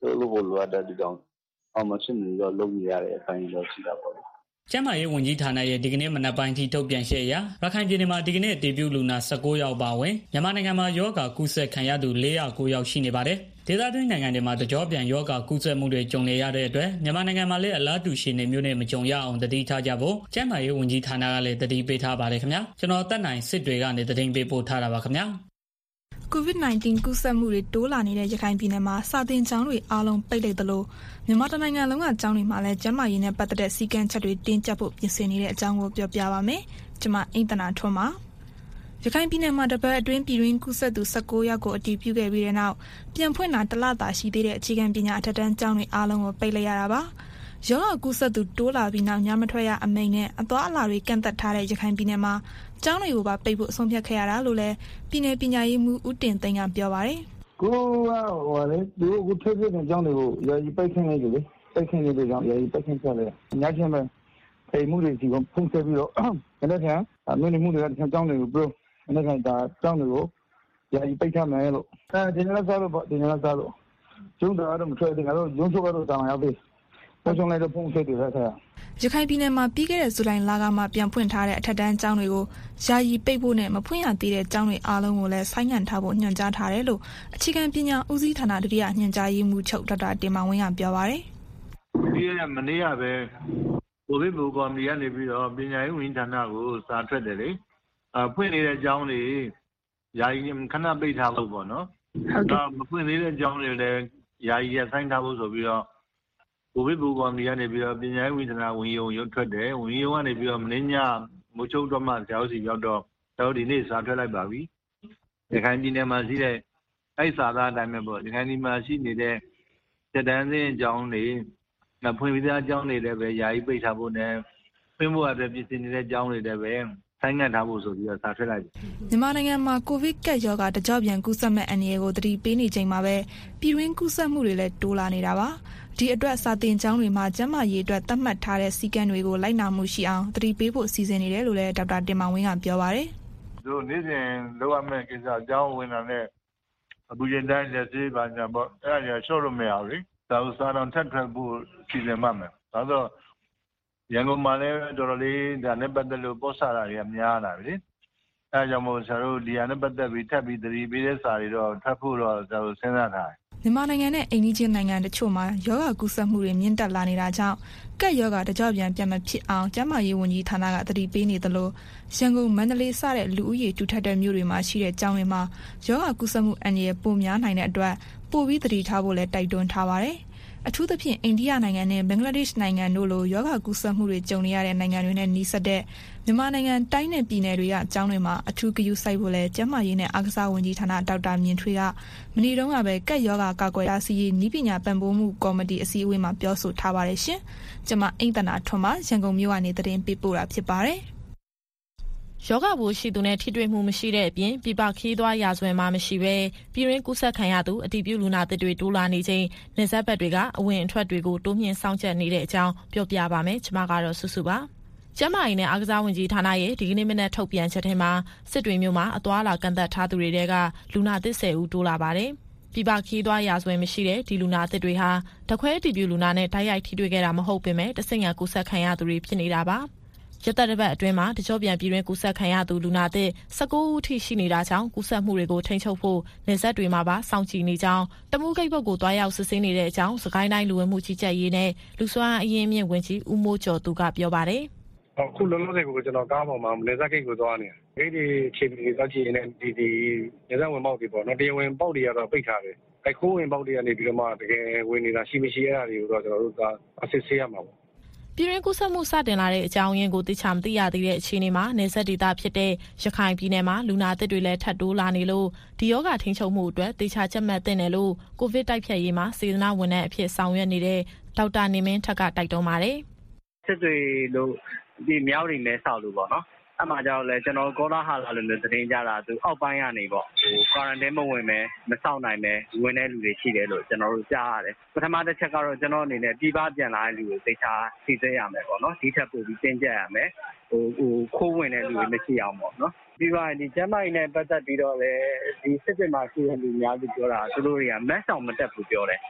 Speaker 6: လို့ဘလိုအပ်တဲ့ဒီတော့အောင်မဖြစ်နေတော့လုံနေရတဲ့အပိုင်းတော့ရှိတာပေါ့
Speaker 9: ကျန်းမာရေးဝန်ကြီးဌာနရဲ့ဒီကနေ့မနက်ပိုင်းထိထုတ်ပြန်ချက်အရရခိုင်ပြည်နယ်မှာဒီကနေ့အတည်ပြုလူနာ19ယောက်ပါဝင်မြန်မာနိုင်ငံမှာရောဂါကူးစက်ခံရသူ409ယောက်ရှိနေပါတယ်။ဒေသတွင်းနိုင်ငံတွေမှာတကြောပြန်ရောဂါကူးစက်မှုတွေကြုံနေရတဲ့အတွက်မြန်မာနိုင်ငံမှာလည်းအလားတူရှိနေမျိုးနဲ့မကြုံရအောင်တတိထားကြဖို့ကျန်းမာရေးဝန်ကြီးဌာနကလည်းတတိပေးထားပါတယ်ခင်ဗျာ။ကျွန်တော်တက်နိုင်စစ်တွေကနေတတိပေးပို့ထားတာပါခင်ဗျာ။
Speaker 10: COVID-19 ကူးစက်မှုတွေတိုးလာနေတဲ့ရခိုင်ပြည်နယ်မှာစာသင်ကျောင်းတွေအားလုံးပိတ်လိုက်သလိုမြန်မာတိုင်းနိုင်ငံလုံးကကျောင်းတွေမှာလည်းကျန်းမာရေးနဲ့ပတ်သက်တဲ့စည်းကမ်းချက်တွေတင်းကျပ်ဖို့ပြင်ဆင်နေတဲ့အကြောင်းကိုပြောပြပါမယ်။ကျွန်မအိမ်တနာထွန်းပါ။ရခိုင်ပြည်နယ်မှာတပတ်အတွင်းပြည်တွင်းကူးစက်သူ19ယောက်ကိုအတည်ပြုခဲ့ပြီးတဲ့နောက်ပြန်ဖွင့်တာတစ်လသာရှိသေးတဲ့အခြေခံပညာအထက်တန်းကျောင်းတွေအားလုံးကိုပိတ်လိုက်ရတာပါ။ရောဂါကူးစက်သူတိုးလာပြီးနောက်ညမထွက်ရအမိန့်နဲ့အသွားအလာတွေကန့်သက်ထားတဲ့ရခိုင်ပြည်နယ်မှာကျောင်းတွေကိုပါပိတ်ဖို့အဆုံးဖြတ်ခဲ့ရတာလို့လည်းပြည်내ပညာရေးမှူးဦးတင်သိန်းကပြောပါတယ်
Speaker 7: ။ကိုကဟိုလေသူကိုထွက်ပြတဲ့ကျောင်းတွေကိုယာယီပိတ်ခင်းနေကြလေပိတ်ခင်းနေတဲ့ကျောင်းယာယီပိတ်ခင်းဆက်လေညချင်းပဲအိမ်မှုတွေစီကဖုန်းဆက်ပြီးတော့အဲ့ဒါကအမျိုးမျိုးတွေကကျောင်းတွေကိုပြောအဲ့ဒါကကျောင်းတွေကိုယာယီပိတ်ထားမယ်လို့ဒီနေ့လည်းစားလို့ပေါ့ဒီနေ့လည်းစားလို့ကျုံးတော့မထွက်တဲ့ကတော့ရုံးချုပ်ကတော့တောင်းရောက်ပြီပေါ်ဆုံးလိုက်တော့ဖုန်းဆက်တယ်ဆက်
Speaker 10: ရခိုင်ပြည်နယ်မှာပြီးခဲ့တဲ့ဇူလိုင်လကမှပြန်ဖွင့်ထားတဲ့အထက်တန်းကျောင်းတွေကိုယာယီပိတ်ဖို့နဲ့မဖွင့်ရသေးတဲ့ကျောင်းတွေအားလုံးကိုလည်းဆိုင်းငံ့ထားဖို့ညွှန်ကြားထားတယ်လို့အခြေခံပညာဦးစီးဌာနဒုတိယညွှန်ကြားရေးမှူးချုပ်ဒေါက်တာတင်မောင်ဝင်းကပြောပါတယ်
Speaker 7: ။ဒီရက်မနေ့ကပဲကိုဗစ်ဘူကော်မတီကနေပြီးတော့ပညာရေးဝန်ကြီးဌာနကိုစာထွက်တယ်လေ။ဖွင့်နေတဲ့ကျောင်းတွေယာယီခဏပိတ်ထားဖို့ပေါ့နော်။ဟုတ်ကဲ့မဖွင့်သေးတဲ့ကျောင်းတွေလည်းယာယီရပ်ဆိုင်းထားဖို့ဆိုပြီးတော့ကိုဗစ်ဘူကော်မတီကနေပြီးတော့ပညာရေးဝန်ကြီးဌာနဝန်ကြီးရုံးထွက်တယ်ဝန်ကြီးရုံးကနေပြီးတော့မင်းညမိုးချုပ်တော့မှဆရာတို့စီရောက်တော့ကျွန်တော်ဒီနေ့စာထွက်လိုက်ပါပြီရခိုင်ပြည်နယ်မှာရှိတဲ့အဲ့စာသားအတိုင်းပဲပေါ့ရခိုင်ပြည်မှာရှိနေတဲ့တက်တန်းစင်းအကြောင်းတွေဖွင့်ပြီးသားအကြောင်းတွေလည်းပဲယာယီပိတ်ထားဖို့နဲ့ဖွင့်ဖို့အတွက်ပြင်ဆင်နေတဲ့အကြောင်းတွေလည်းပဲဆိုင်းငံ့ထားဖို့ဆိုပြီးတော့စာထွက်လိုက်ပြီ
Speaker 10: မြန်မာနိုင်ငံမှာကိုဗစ်ကပ်ရောဂါတကြော့ပြန်ကူးစက်မဲ့အန္တရာယ်ကိုသတိပေးနေချိန်မှာပဲပြည်တွင်းကူးစက်မှုတွေလည်းတိုးလာနေတာပါဒီအတွက်စာသင်ကျောင်းတွေမှာကျန်းမာရေးအတွက်သတ်မှတ်ထားတဲ့စည်းကမ်းတွေကိုလိုက်နာမှုရှိအောင်သတိပေးဖို့စီစဉ်နေတယ်လို့လည်းဒေါက်တာတင်မောင်ဝင်းကပြောပါတယ်
Speaker 7: ။တို့နေ့စဉ်လုပ်ရမယ့်ကိစ္စအကြောင်းဝင်တာနဲ့အပူချိန်တိုင်းလက်စေးပါညာပေါ့အဲ့ဒါကြီးရှော့လို့မရဘူးလေ။ဒါကိုစာတော်ထပ်ထွက်ဖို့စီစဉ်မှမယ်။ဒါဆိုရန်ကုန်မှာလည်းတော်တော်လေးဒါနဲ့ပတ်သက်လို့ပို့စာတာတွေကများလာပြီလေ။အဲဒါကြောင့်မို့ဆရာတို့ဒီဟာနဲ့ပတ်သက်ပြီးထပ်ပြီးသတိပေးတဲ့စာတွေတော့ထပ်ဖို့တော့ကျွန်တော်စဉ်းစားထားတယ်
Speaker 10: မြန်မာနိုင်ငံနဲ့အိမ်နီးချင်းနိုင်ငံတချို့မှာရောဂါကူးစက်မှုတွေမြင့်တက်လာနေတာကြောင့်ကပ်ရောဂါတကြော့ပြန်မဖြစ်အောင်ကျန်းမာရေးဝန်ကြီးဌာနကသတိပေးနေသလိုရန်ကုန်မန္တလေးစတဲ့လူဦးရေထူထပ်တဲ့မြို့တွေမှာရှိတဲ့ကျောင်းတွေမှာရောဂါကူးစက်မှုအန္တရာယ်ပိုများနိုင်တဲ့အတွက်ပိုပြီးသတိထားဖို့လည်းတိုက်တွန်းထားပါတယ်အထူးသဖြင့်အိန္ဒိယနိုင်ငံနဲ့ဘင်္ဂလားဒေ့ရှ်နိုင်ငံတို့လိုရောဂါကူးစက်မှုတွေကြုံနေရတဲ့နိုင်ငံတွေနဲ့နှိစက်တဲ့မြန်မာနိုင်ငံတိုင်းနဲ့ပြည်နယ်တွေကကျောင်းတွေမှာအထူးဂရုစိုက်ဖို့လဲကျန်းမာရေးနဲ့အားကစားဝန်ကြီးဌာနဒေါက်တာမြင့်ထွေးကမနေ့တုန်းကပဲကပ်ရောဂါကာကွယ်တားဆီးရေးနည်းပညာပံ့ပိုးမှုကော်မတီအစည်းအဝေးမှာပြောဆိုထားပါတယ်ရှင်။ကျွန်မအိမ်တနာထွန်းပါရန်ကုန်မြို့ကနေသတင်းပေးပို့တာဖြစ်ပါတယ်။
Speaker 11: ယောဂပိုးရှိသူနဲ့ထိတွေ့မှုမရှိတဲ့အပြင်ပြပခီးသွားရာဇဝင်မှမရှိဘဲပြည်ရင်းကူးစက်ခံရသူအတည်ပြုလူနာသစ်တွေတိုးလာနေချိန်နေဆက်ဘက်တွေကအဝင်အထွက်တွေကိုတိုးမြင့်စောင့်ကြပ်နေတဲ့အကြောင်းပြောပြပါမယ်ကျွန်မကတော့စုစုပါကျန်းမာရေးနဲ့အားကစားဝန်ကြီးဌာနရဲ့ဒီကနေ့မနက်ထုတ်ပြန်ချက်ထဲမှာစစ်တွေမြို့မှာအသွားအလာကန့်သတ်ထားသူတွေကလူနာသစ်10ဦးတိုးလာပါတယ်ပြပခီးသွားရာဇဝင်မရှိတဲ့ဒီလူနာသစ်တွေဟာတခွဲအတည်ပြုလူနာနဲ့တိုက်ရိုက်ထိတွေ့ခဲ့တာမဟုတ်ပေမဲ့တဆင့်ရကူးစက်ခံရသူတွေဖြစ်နေတာပါရသက်တစ်ပတ်အတွင်းမှာတကြော့ပြန်ပြည်တွင်းကူးစက်ခံရသူလူနာသစ်19ဦးထိရှိနေတာကြောင့်ကူးစက်မှုတွေကိုထိန်းချုပ်ဖို့နေဆက်တွေမှာပါစောင့်ကြည့်နေကြောင်းတမူးဂိတ်ဘက်ကိုတွားရောက်စစ်ဆေးနေတဲ့အကြောင်းစကိုင်းတိုင်းလူဝင်မှုကြီးကြပ်ရေးနဲ့လူစွမ်းအရင်းမြင့်ဝင်ကြီးဦးမိုးကျော်သူကပြောပါတယ်
Speaker 12: ။အခုလောလောဆယ်ကိုကျွန်တော်ကားပေါ်မှာနေဆက်ဂိတ်ကိုသွားနေတာ။ဂိတ်တွေခြေပြီးသွားကြည့်နေဒီနေဆက်ဝင်ပေါက်တွေပေါ့နော်တရားဝင်ပေါက်တွေကတော့ပိတ်ထားတယ်။ခိုးဝင်ပေါက်တွေကနေပြီးတော့မှတကယ်ဝင်နေတာရှိမရှိအဲ့ဒါတွေကိုတော့ကျွန်တော်တို့ကအစစ်ဆေးရမှာပေါ့
Speaker 11: ပြည်တွင်းကူးစက်မှုစတင်လာတဲ့အကြောင်းရင်းကိုသိချမသိရသေးတဲ့အခြေအနေမှာနေဆက်ဒေသဖြစ်တဲ့ရခိုင်ပြည်နယ်မှာလူနာသစ်တွေလည်းထပ်တိုးလာနေလို့ဒီရောဂါထိန်းချုပ်မှုအတွက်သေချာချက်မှတ်သင့်တယ်လို့ကိုဗစ်တိုက်ဖျက်ရေးမှာစေတနာဝန်ထမ်းအဖြစ်ဆောင်ရွက်နေတဲ့ဒေါက်တာနေမင်းထက်ကတိုက်တွန်းပါတယ်
Speaker 13: ။စစ်တွေလို့ဒီမြောက်တွေမဲဆောက်လို့ပေါ့နော်။အဲ့မှာကြောင့်လဲကျွန်တော်ကောလာဟာလာလို့သတင်းကြတာသူအောက်ပိုင်းကနေပေါ့ကွာရန်တင်းမဝင်မဲမစောင့်နိုင်မဲဝင်တဲ့လူတွေရှိတယ်လို့ကျွန်တော်တို့ကြားရတယ်ပထမတစ်ချက်ကတော့ကျွန်တော်အနေနဲ့ပြည်ပပြန်လာတဲ့လူတွေသိချာသိစေရမယ်ပေါ့နော်ဒီထက်ပိုပြီးတင်းကျပ်ရမယ်ခိုးဝင်တဲ့လူတွေမရှိအောင်ပေါ့နော်ပြီးတော့ဒီကျန်းမာရေးနဲ့ပတ်သက်ပြီးတော့လေဒီစစ်စစ်မှာရှိတဲ့လူများစုပြောတာသူတို့တွေကမက်ဆောင်မတက်ဘူးပြောတယ်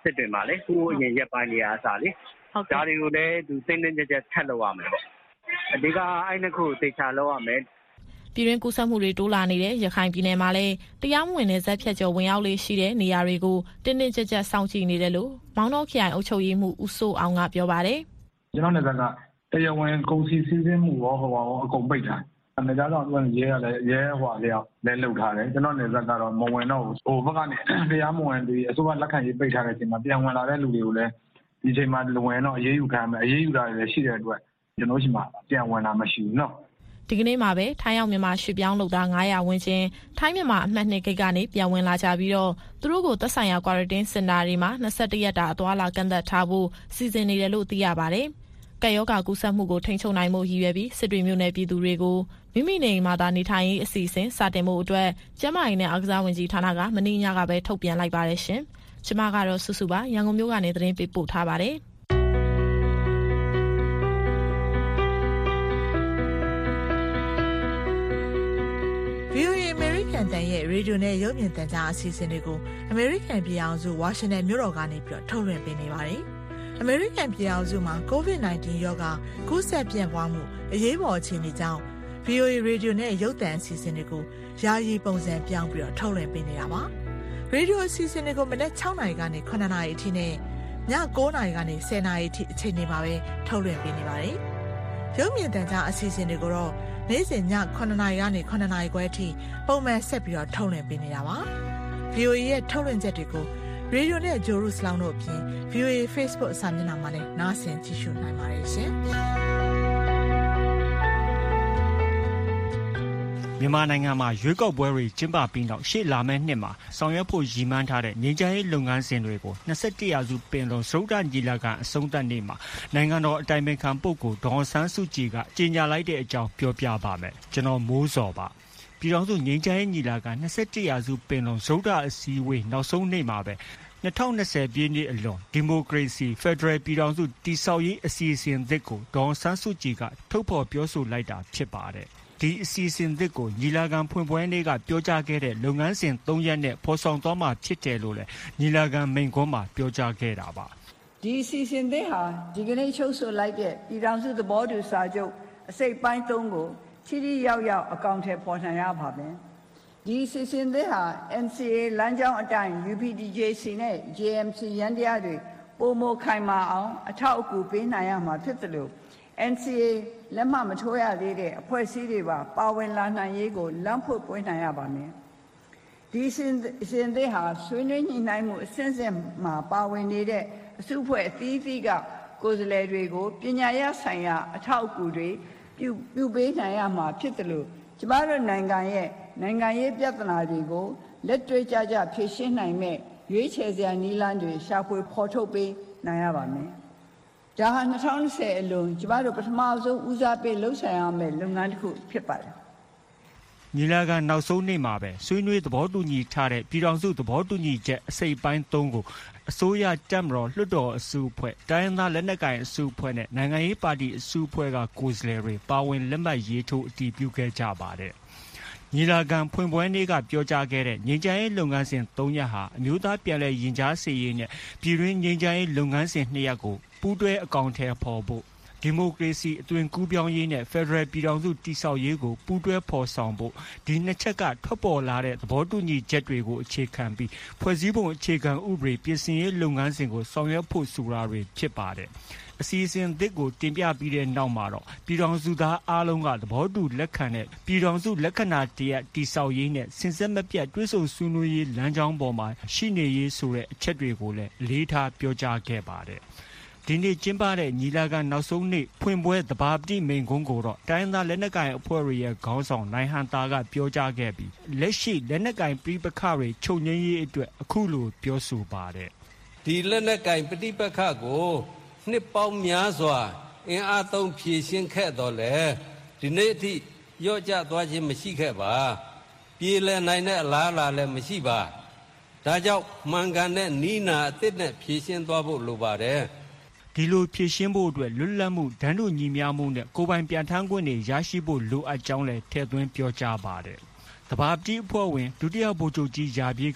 Speaker 13: စစ်တွေမှာလေခုအရင်ရက်ပိုင်းနေရာအစားလေဒါတွေကိုလည်းသူတင်းတင်းကြပ်ကြပ်ထပ်လုပ်ရမယ်ပေါ့အဓိကအဲ့နှစ်ခုသေချာလုပ်ရမယ်
Speaker 11: ပြည်တွင်းကူးစက်မှုတွေတိုးလာနေတဲ့ရခိုင်ပြည်နယ်မှာလည်းတရားမဝင်တဲ့ဇက်ဖြတ်ကျော်ဝင်ရောက်လေးရှိတဲ့နေရာတွေကိုတင်းတင်းကြပ်ကြပ်စောင့်ကြည့်နေတယ်လို့မောင်တောခရိုင်အုပ်ချုပ်ရေးမှူးဦးစိုးအောင်ကပြောပါတယ်
Speaker 14: ကျွန်တော်နယ်ကတရားဝင်ကုန်စည်စည်းစိမ်မှုရောအကုန်ပိတ်ထားနေကြတော့ရဲရလဲရဲဟွာလျောက်လဲလှုပ်ထားတယ်ကျွန်တော်နယ်ကတော့မဝင်တော့ဟိုဘက်ကနေတရားမဝင်ဒီအစိုးရလက်ခံရေးပိတ်ထားတဲ့အချိန်မှာပြန်ဝင်လာတဲ့လူတွေကိုလည်းဒီချိန်မှာလွယ်တော့အေးအေးယူခံမယ်အေးအေးယူတာတွေလည်းရှိတဲ့အတွက်ကျွန်တော်ရှိမှပြန်ဝင်လာမရှိဘူးနော်
Speaker 11: ဒီကနေ့မှာပဲထိုင်းရောက်မြန်မာရွှေ့ပြောင်းလုပ်သား900ဝန်းကျင်ထိုင်းမြန်မာအမှတ်2ဂိတ်ကနေပြန်ဝင်လာကြပြီးတော့သူတို့ကိုသက်ဆိုင်ရာ quarantine center တွေမှာ21ရက်တာအသွားလာကန့်သတ်ထားဖို့စီစဉ်နေတယ်လို့သိရပါတယ်။ကပ်ရောဂါကူးစက်မှုကိုထိန်းချုပ်နိုင်မှုရည်ရွယ်ပြီးစစ်တွေမြို့နယ်ပြည်သူတွေကိုမိမိနေအိမ်မှာသာနေထိုင်ရေးအစီအစဉ်စတင်မှုအတွက်ကျန်းမာရေးနဲ့အားကစားဝန်ကြီးဌာနကမနေ့ညကပဲထုတ်ပြန်လိုက်ပါတယ်ရှင်။ကျွန်မကတော့စုစုပါရန်ကုန်မြို့ကနေသတင်းပေးပို့ထားပါတယ်။
Speaker 4: VOA American တန်ရဲ့ရေဒီယိုနဲ့ရုပ်မြင်သံကြားအစီအစဉ်တွေကို American ပြည်အောင်စု Washington မြို့တော်ကနေပြီးထုတ်လွှင့်ပေးနေပါတယ်။ American ပြည်အောင်စုမှာ COVID-19 ရောဂါကူးစက်ပြန့်ပွားမှုအရေးပေါ်အခြေအနေကြောင့် VOA ရေဒီယိုနဲ့ရုပ်သံအစီအစဉ်တွေကိုယာယီပုံစံပြောင်းပြီးထုတ်လွှင့်ပေးနေတာပါ။ရေဒီယိုအစီအစဉ်တွေကိုမနက်6နာရီကနေ9နာရီအထိနဲ့ည9နာရီကနေ10နာရီအထိအချိန်တွေမှာပဲထုတ်လွှင့်ပေးနေပါတယ်။ရုပ်မြင်သံကြားအစီအစဉ်တွေကိုတော့နေ့စဉ်ည9နာရီကနေ9နာရီခွဲအထိပုံမှန်ဆက်ပြီးထုတ်လွှင့်ပေးနေတာပါ။ VOA ရဲ့ထုတ်လွှင့်ချက်တွေကိုရေဒီယိုနဲ့ဂျိုရုစလောင်းတို့အပြင် VOA Facebook အစာမျက်နှာမှာလည်းနားဆင်ကြည့်ရှုနိုင်ပါတယ်ရှင်။
Speaker 15: မြန်မာနိုင်ငံမှာရွေးကောက်ပွဲတွေကျင်းပပြီးနောက်ရှေ့လာမယ့်နှစ်မှာဆောင်ရွက်ဖို့ရည်မှန်းထားတဲ့ငြိမ်းချမ်းရေးလုပ်ငန်းစဉ်တွေကို21ရာစုပင်လုံစတုတ္ထညီလာခံအဆုံးသတ်နေ့မှာနိုင်ငံတော်အတိုင်ပင်ခံပုဂ္ဂိုလ်ဒေါ်အောင်ဆန်းစုကြည်ကကြေညာလိုက်တဲ့အကြောင်းပြောပြပါမယ်။ကျွန်တော်မိုးစောပါ။ပြည်ထောင်စုငြိမ်းချမ်းရေးညီလာခံ21ရာစုပင်လုံစတုတ္ထအစည်းအဝေးနောက်ဆုံးနေ့မှာပဲ2020ပြည့်နှစ်အလွန်ဒီမိုကရေစီဖက်ဒရယ်ပြည်ထောင်စုတည်ဆောက်ရေးအစီအစဉ်အသစ်ကိုဒေါ်အောင်ဆန်းစုကြည်ကထုတ်ဖော်ပြောဆိုလိုက်တာဖြစ်ပါတယ်။ဒီအစီအစဉ်အသစ်ကိုညီလာခံဖွင့်ပွဲနေ့ကပြောကြားခဲ့တဲ့လုပ်ငန်းစဉ်3ရပ်နဲ့ဖော်ဆောင်သွားမှာဖြစ်တယ်လို့လည်းညီလာခံမိန့်ခွန်းမှာပြောကြားခဲ့တာပါ
Speaker 16: ။ဒီအစီအစဉ်သစ်ဟာဒီကနေ့ချုပ်ဆိုလိုက်တဲ့ပြည်ထောင်စုသဘောတူစာချုပ်အစိတ်ပိုင်း3ကိုထိထိရောက်ရောက်အကောင့်ထဲပေါ်နိုင်ရပါမယ်။ဒီအစီအစဉ်သစ်ဟာ NCA လမ်းကြောင်းအတိုင်း UPDJC နဲ့ JMC ရန်တရားတွေပိုမိုခိုင်မာအောင်အထောက်အကူပေးနိုင်ရမှာဖြစ်တယ်လို့NCA လက်မှတ်မထိုးရသေးတဲ့အဖွဲ့အစည်းတွေပါဝင်လာနိုင်ရေးကိုလမ်းဖွင့်ပေးနိုင်ရပါမယ်။ဒီအစဉ်သစ်ဟာဆွေးနွေးညှိနှိုင်းမှုအစဉ်စဉ်မှာပါဝင်နေတဲ့အစုအဖွဲ့အသီးသီးကကိုယ်စားလှယ်တွေကိုပညာရေးဆိုင်ရာအထောက်အကူတွေပြုပေးနိုင်ရမှာဖြစ်တယ်လို့ကျမတို့နိုင်ငံရေးပြဿနာတွေကိုလက်တွေ့ကျကျဖြေရှင်းနိုင်မဲ့ရွေးချယ်စရာနည်းလမ်းတွေရှာဖွေဖော်ထုတ်ပေးနိုင်ရပါမယ်။ဒါဟာ2020အလွန်ကျမတို့ပထမဆုံးဦးစားပေးလှုပ်ဆောင်ရမယ့်လုပ်ငန်းတစ်ခုဖြစ်ပါတယ်
Speaker 15: ။ညီလာခံနောက်ဆုံးနေ့မှာပဲဆွေးနွေးသဘောတူညီထားတဲ့ပြည်ထောင်စုသဘောတူညီချက်အစိတ်ပိုင်း3ကိုအစိုးရတပ်မတော်လွှတ်တော်အစုအဖွဲ့တိုင်းရင်းသားလက်နက်ကိုင်အစုအဖွဲ့နဲ့နိုင်ငံရေးပါတီအစုအဖွဲ့ကကိုယ်စားလှယ်တွေပါဝင်လက်မှတ်ရေးထိုးအတည်ပြုခဲ့ကြပါတယ်။ညီလာခံဖွင့်ပွဲနေ့ကပြောကြားခဲ့တဲ့ငြိမ်းချမ်းရေးလုပ်ငန်းစဉ်3ရပ်ဟာအမျိုးသားပြန်လည်ရင်ကြားစေ့ရေးနဲ့ပြည်တွင်းငြိမ်းချမ်းရေးလုပ်ငန်းစဉ်2ရပ်ကိုပူးတွဲအကောင်အထည်ဖော်ဖို့ဒီမိုကရေစီအသွင်ကူးပြောင်းရေးနဲ့ဖက်ဒရယ်ပြည်ထောင်စုတည်ဆောက်ရေးကိုပူးတွဲဖော်ဆောင်ဖို့ဒီနှစ်ချက်ကထွက်ပေါ်လာတဲ့သဘောတူညီချက်တွေကိုအခြေခံပြီးဖွဲ့စည်းပုံအခြေခံဥပဒေပြင်ဆင်ရေးလုပ်ငန်းစဉ်ကိုဆောင်ရွက်ဖို့ဆိုတာတွေဖြစ်ပါတယ်။အစီအစဉ်အသစ်ကိုတင်ပြပြီးတဲ့နောက်မှာတော့ပြည်ထောင်စုသားအားလုံးကသဘောတူလက်ခံတဲ့ပြည်ထောင်စုလက္ခဏာတရပ်တည်ဆောက်ရေးနဲ့စဉ်ဆက်မပြတ်တွဲဆုံဆွေးနွေးရေးလမ်းကြောင်းပေါ်မှာရှိနေရေးဆိုတဲ့အချက်တွေကိုလည်းအလေးထားပြောကြားခဲ့ပါတယ်။ဒီနေ့ကျင်းပတဲ့ညီလာခံနောက်ဆုံးနေ့ဖွင့်ပွဲသဘာပတိမိန့်ခွန်းကိုတော့တိုင်းသားလက်နက်ကိုင်အဖွဲ့တွေရဲ့ခေါင်းဆောင်နိုင်ဟန်တာကပြောကြားခဲ့ပြီးလက်ရှိလက်နက်ကိုင်ပဋိပက္ခတွေချုပ်ငြိမ်းရေးအတွက်အခုလိုပြောဆိုပါတယ်
Speaker 17: ။ဒီလက်နက်ကိုင်ပဋိပက္ခကိုနှစ်ပေါင်းများစွာအင်အားသုံးဖြည့်ရှင်းခဲ့တော့လေဒီနေ့အထိရော့ကျသွားခြင်းမရှိခဲ့ပါပြေလည်နိုင်တဲ့အလားအလာလည်းမရှိပါဒါကြောင့်မှန်ကန်တဲ့နီးနာအသစ်နဲ့ဖြည့်ရှင်းသွားဖို့လိုပါတယ်
Speaker 15: ဒီလိုဖြည့်ရှင်းဖို့အတွက်လွတ်လပ်မှုဒန်းတူညီမျှမှုနဲ့ကိုယ်ပိုင်ပြန်ထမ်းခွင့်တွေရရှိဖို့လိုအပ်ကြောင်းလည်းထည့်သွင်းပြောကြားပါတယ်။သဘာပတိအဖွဲ့ဝင်ဒုတိယဗိုလ်ချုပ်ကြီးရာပြည့်က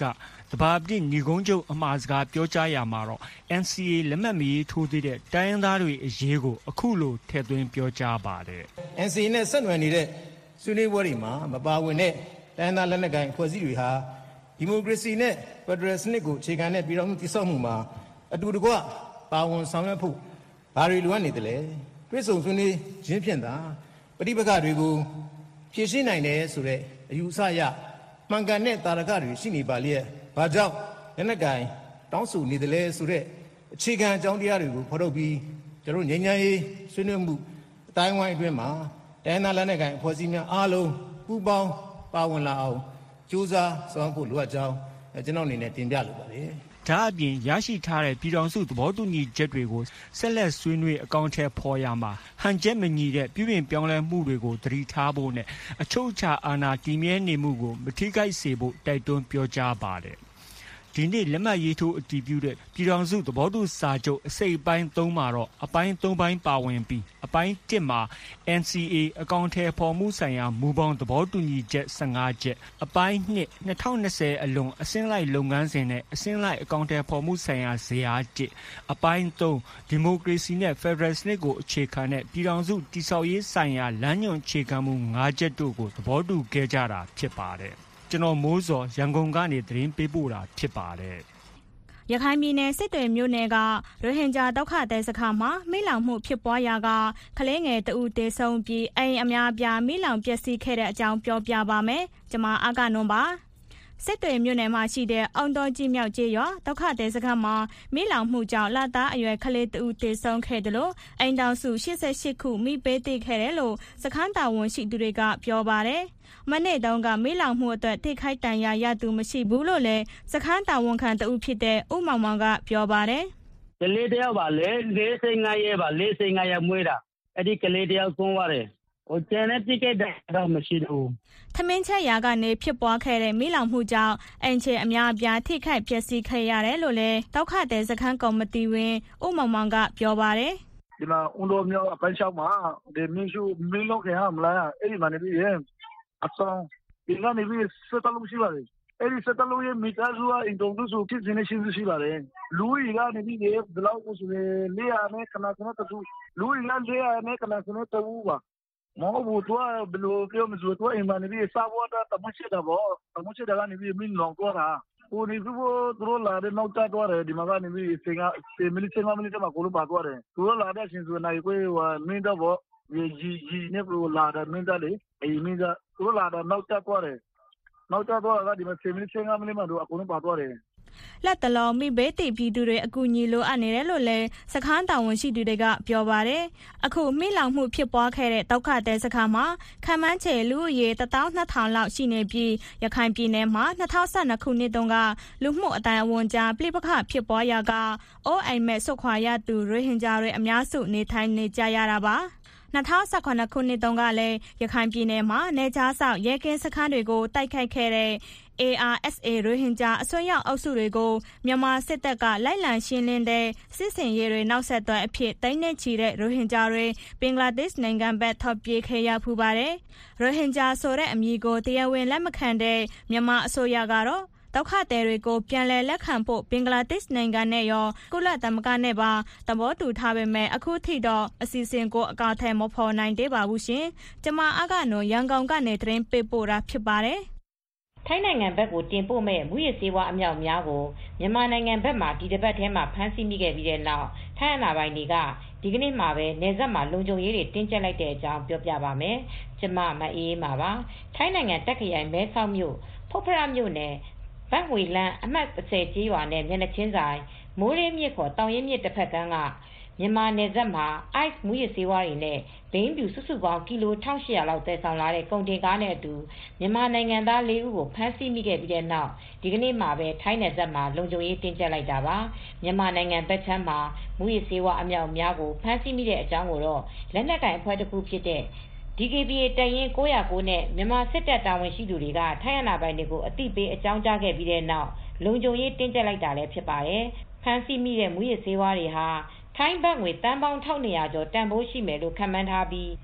Speaker 15: တဘာပတိညီကုန်းချုပ်အမှားစကားပြောကြားရာမှာတော့ NCA လက်မှတ်မရေးထိုးသေးတဲ့တိုင်းရင်းသားတွေအရေးကိုအခုလိုထည့်သွင်းပြောကြားပါတယ်
Speaker 18: NCA နဲ့ဆက်နွယ်နေတဲ့ဆွေးနွေးပွဲတွေမှာမပါဝင်တဲ့တိုင်းရင်းသားလက်နက်ကိုင်အဖွဲ့အစည်းတွေဟာဒီမိုကရေစီနဲ့ဖက်ဒရယ်စနစ်ကိုအခြေခံတဲ့ပြည်ထောင်စုတည်ဆောက်မှုမှာအတူတကွပါဝင်ဆောင်ရွက်ဖို့ဘာတွေလိုအပ်နေတယ်လဲတွေ့ဆုံဆွေးနွေးခြင်းဖြင့်သာပဋိပက္ခတွေကိုဖြေရှင်းနိုင်တယ်ဆိုတဲ့အယူအဆအရမှန်ကန်တဲ့တာရကတွေရှိနေပါလျက်ဘာကြောင့်လက်နက်ကိုင်တောင်းဆိုနေတယ်လဲဆိုတဲ့အခြေခံအကြောင်းတရားတွေကိုဖော်ထုတ်ပြီးကျွန်တော်ငြိမ်းချမ်းရေးဆွေးနွေးမှုအတိုင်းဝိုင်းအတွင်းမှာတိုင်းသားလက်နက်ကိုင်အဖွဲ့အစည်းများအားလုံးပူးပေါင်းပါဝင်လာအောင်ကြိုးစားဆောင်ဖို့လိုအပ်ကြောင်းကျွန်တော်အနေနဲ့တင်ပြလိုပါတယ်
Speaker 15: ဒါအပြင်ရရှိထားတဲ့ပြည်ထောင်စုသဘောတူညီချက်တွေကိုဆက်လက်ဆွေးနွေးအကောင့်ထဲဖော်ရမှာဟန်ချက်မညီတဲ့ပြုပြင်ပြောင်းလဲမှုတွေကိုသတိထားဖို့နဲ့အချုပ်အခြာအာဏာတည်မြဲနေမှုကိုမထိခိုက်စေဖို့တိုက်တွန်းပြောကြားပါတယ်ဒီနေ့လက်မှတ်ရေးထိုးအတည်ပြုတဲ့ပြည်ထောင်စုသဘောတူစာချုပ်အစိတ်အပိုင်း3မှာတော့အပိုင်း3ပိုင်းပါဝင်ပြီးအပိုင်း1မှာ NCA အကောင့်ထဲဖော်မှုဆိုင်ရာမူပေါင်းသဘောတူညီချက်15ချက်အပိုင်း2 2020အလွန်အစင်းလိုက်လုပ်ငန်းစဉ်နဲ့အစင်းလိုက်အကောင့်ထဲဖော်မှုဆိုင်ရာဇယား1အပိုင်း3ဒီမိုကရေစီနဲ့ဖက်ဒရယ်စနစ်ကိုအခြေခံတဲ့ပြည်ထောင်စုတည်ဆောက်ရေးဆိုင်ရာလမ်းညွှန်အခြေခံမှု5ချက်တို့ကိုသဘောတူခဲ့ကြတာဖြစ်ပါတယ်ကျွန်တော်မိုးစောရန်ကုန်ကနေသတင်းပေးပို့တာဖြစ်ပါတယ်
Speaker 19: ရခိုင်ပြည်နယ်စစ်တွေမြို့နယ်ကရိုဟင်ဂျာဒုက္ခသည်စခန်းမှာမိလောင်မှုဖြစ်ပွားရာကကလေးငယ်တဦးသေဆုံးပြီးအိမ်အများအပြားမိလောင်ပျက်စီးခဲ့တဲ့အကြောင်းပြောပြပါမယ်ကျွန်မအာကနွန်ပါစစ်တွေမြို့နယ်မှာရှိတဲ့အောင်တော်ကြီးမြောက်ကျေးရွာဒုက္ခသည်စခန်းမှာမိလောင်မှုကြောင့်လသားအရွယ်ကလေးတဦးသေဆုံးခဲ့တယ်လို့အိမ်တောင်စု88ခုမိပေးသိခဲ့တယ်လို့စခန်းတာဝန်ရှိသူတွေကပြောပါတယ်မနေ့တုန်းကမိလောင်မှုအတွက်ထိခိုက်ဒဏ်ရာရသူမရှိဘူးလို့လည်းစခန်းတာဝန်ခံတဦးဖြစ်တဲ့ဦးမောင်မောင်ကပြောပါတယ်
Speaker 20: ကလေးတယောက်ပါလေ45ရက်ပါ45ရက်မွေးတာအဲ့ဒီကလေးတယောက်ဆုံးသွားတယ်ဟိုကျန်တဲ့တိကျတော့မရှိဘူး
Speaker 19: ထမင်းချက်ရာကနေဖြစ်ပွားခဲ့တဲ့မိလောင်မှုကြောင့်အိမ်ခြေအများအပြားထိခိုက်ပျက်စီးခဲ့ရတယ်လို့လည်းတောက်ခတဲ့စခန်းကော်မတီဝင်ဦးမောင်မောင်ကပြောပါတယ်
Speaker 12: ဒီမှာဦးတော်မြောက်အပိုင်း6မှာဒီမင်းလုံးခင်ဟာမလားအဲ့ဒီမှာနေပြီးအဆောင်ဒီကနေပြီးစက်တလုံးရှိပါတယ်အဲ့ဒီစက်တလုံးရဲ့မိသားစုအင်တုံစုစုဖြစ်နေရှိပါတယ်လူကြီးကနေပြီးဒီလောက်ကိုဆိုလေယာနဲ့ခဏခဏတူလူကြီးလည်းလေယာနဲ့ခဏခဏတူပါမဟုတ်ဘူးသူကဘလို့ပြောမလို့သူအိမ်မှာနေပြီးစားဖို့တာတမရှိတာပေါ့တမရှိတာကနေပြီးမင်းလောင်တော့တာဟိုဒီသူတို့လာတဲ့နောက်တော့တယ်ဒီမှာကနေပြီး15မိနစ်မှာကိုလိုပါတော့တယ်သူတို့လာတဲ့ရှင်ဆိုနိုင်ကိုမင်းတော့ပေါ့ကြီးနေဘလို့လာတဲ့မင်းသားလေအိမ်မင်းသားသူတို့လာတဲ့နောက်တော့တယ်နောက်တော့ကဒီမှာ15မိနစ်မှာတော့အကုန်လုံးပါတော့တယ်
Speaker 19: လက်တလုံးမိဘေးတိပြည်သူတွေအကူအညီလိုအပ်နေတယ်လို့လည်းစခန်းတာဝန်ရှိသူတွေကပြောပါတယ်အခုမိလောင်မှုဖြစ်ပွားခဲ့တဲ့ဒုက္ခသည်စခန်းမှာခံမှန်းချေလူဦးရေ 12,000 လောက်ရှိနေပြီးရခိုင်ပြည်နယ်မှာ2012ခုနှစ်တုန်းကလူမှုအတိုင်းအဝန်ကြားပြိပခဖြစ်ပွားရာကအိုးအိမ်မဲ့ဆုတ်ခွာရသူရိုဟင်ဂျာတွေအများစုနေထိုင်နေကြရတာပါ2019ခုနှစ်တုန်းကလည်းရခိုင်ပြည်နယ်မှာနေကြားဆောက်ရဲကင်းစခန်းတွေကိုတိုက်ခိုက်ခဲ့တဲ့ ARSA ရိုဟင်ဂျာအစွန်းရောက်အုပ်စုတွေကိုမြန်မာစစ်တပ်ကလိုက်လံရှင်းလင်းတဲ့စစ်စင်ရေးတွေနောက်ဆက်တွဲအဖြစ်တိမ့်နေချီတဲ့ရိုဟင်ဂျာတွေဘင်္ဂလားဒေ့ရှ်နိုင်ငံဘက်ထွက်ပြေးခဲ့ရဖူးပါတယ်။ရိုဟင်ဂျာဆိုတဲ့အမည်ကိုတရားဝင်လက်မခံတဲ့မြန်မာအစိုးရကတော့ဒုက္ခသည်တွေကိုပြန်လည်လက်ခံဖို့ဘင်္ဂလားဒေ့ရှ်နိုင်ငံနဲ့ရောကုလသမဂ္ဂနဲ့ပါသဘောတူထားပေမဲ့အခုထိတော့အစီအစဉ်ကိုအကောင့်ထဲမဖော်နိုင်သေးပါဘူးရှင်။ကျွန်မအကနုံရန်ကုန်ကနေသတင်းပေးပို့တာဖြစ်ပါတယ်
Speaker 21: ။ထိုင်းနိုင်ငံဘက်ကိုတင်ပို့မဲ့မူရစ်ဆေးဝါးအမြောက်များကိုမြန်မာနိုင်ငံဘက်မှာဒီတစ်ပတ်ထဲမှာဖမ်းဆီးမိခဲ့ပြီးတဲ့နောက်ထိုင်းအာဏာပိုင်တွေကဒီကနေ့မှာပဲနယ်စပ်မှာလုံခြုံရေးတွေတင်းကျပ်လိုက်တဲ့အကြောင်းပြောပြပါမယ်။ကျွန်မမအေးမှာပါ။ထိုင်းနိုင်ငံတက်ခရိုင်မဲဆောက်မြို့ဖုတ်ဖရမြို့နယ်ဘတ်ဝေလန်းအမှတ်30ကျေးရွာနဲ့မျက်နှာချင်းဆိုင်မိုးရေးမြစ်ခေါ်တောင်ရင်မြစ်တစ်ဖက်ကမ်းကမြန်မာနယ်စပ်မှာ ice မူရစ်ဆေးဝါးတွေနဲ့ဘိန်းဖြူစုစုပေါင်းကီလို 1800 လောက်သယ်ဆောင်လာတဲ့ကုန်တင်ကားနဲ့အတူမြန်မာနိုင်ငံသား4ဦးကိုဖမ်းဆီးမိခဲ့ပြီးတဲ့နောက်ဒီကနေ့မှာပဲထိုင်းနယ်စပ်မှာလုံခြုံရေးတင်းကျပ်လိုက်တာပါမြန်မာနိုင်ငံဘက်ခြမ်းမှာမူရစ်ဆေးဝါးအမြောက်အများကိုဖမ်းဆီးမိတဲ့အကြောင်းကိုတော့လက်နက်ကိုင်အဖွဲ့တစ်ခုဖြစ်တဲ့DKBA တရင်909နဲ့မြန်မာစစ်တပ်တာဝန်ရှိသူတွေကထိုင်းအာဏာပိုင်တွေကိုအသိပေးအကြောင်းကြားခဲ့ပြီးတဲ့နောက်လုံခြုံရေးတင်းကျပ်လိုက်တာလည်းဖြစ်ပါတယ်။ဖမ်းဆီးမိတဲ့မူရစ်ဆေးဝါးတွေဟာထိုင်းဘတ်ငွေတန်ပေါင်း1200ကျော်တန်ဖိုးရှိမယ်လို့ခန့်မှန်းထားပြီး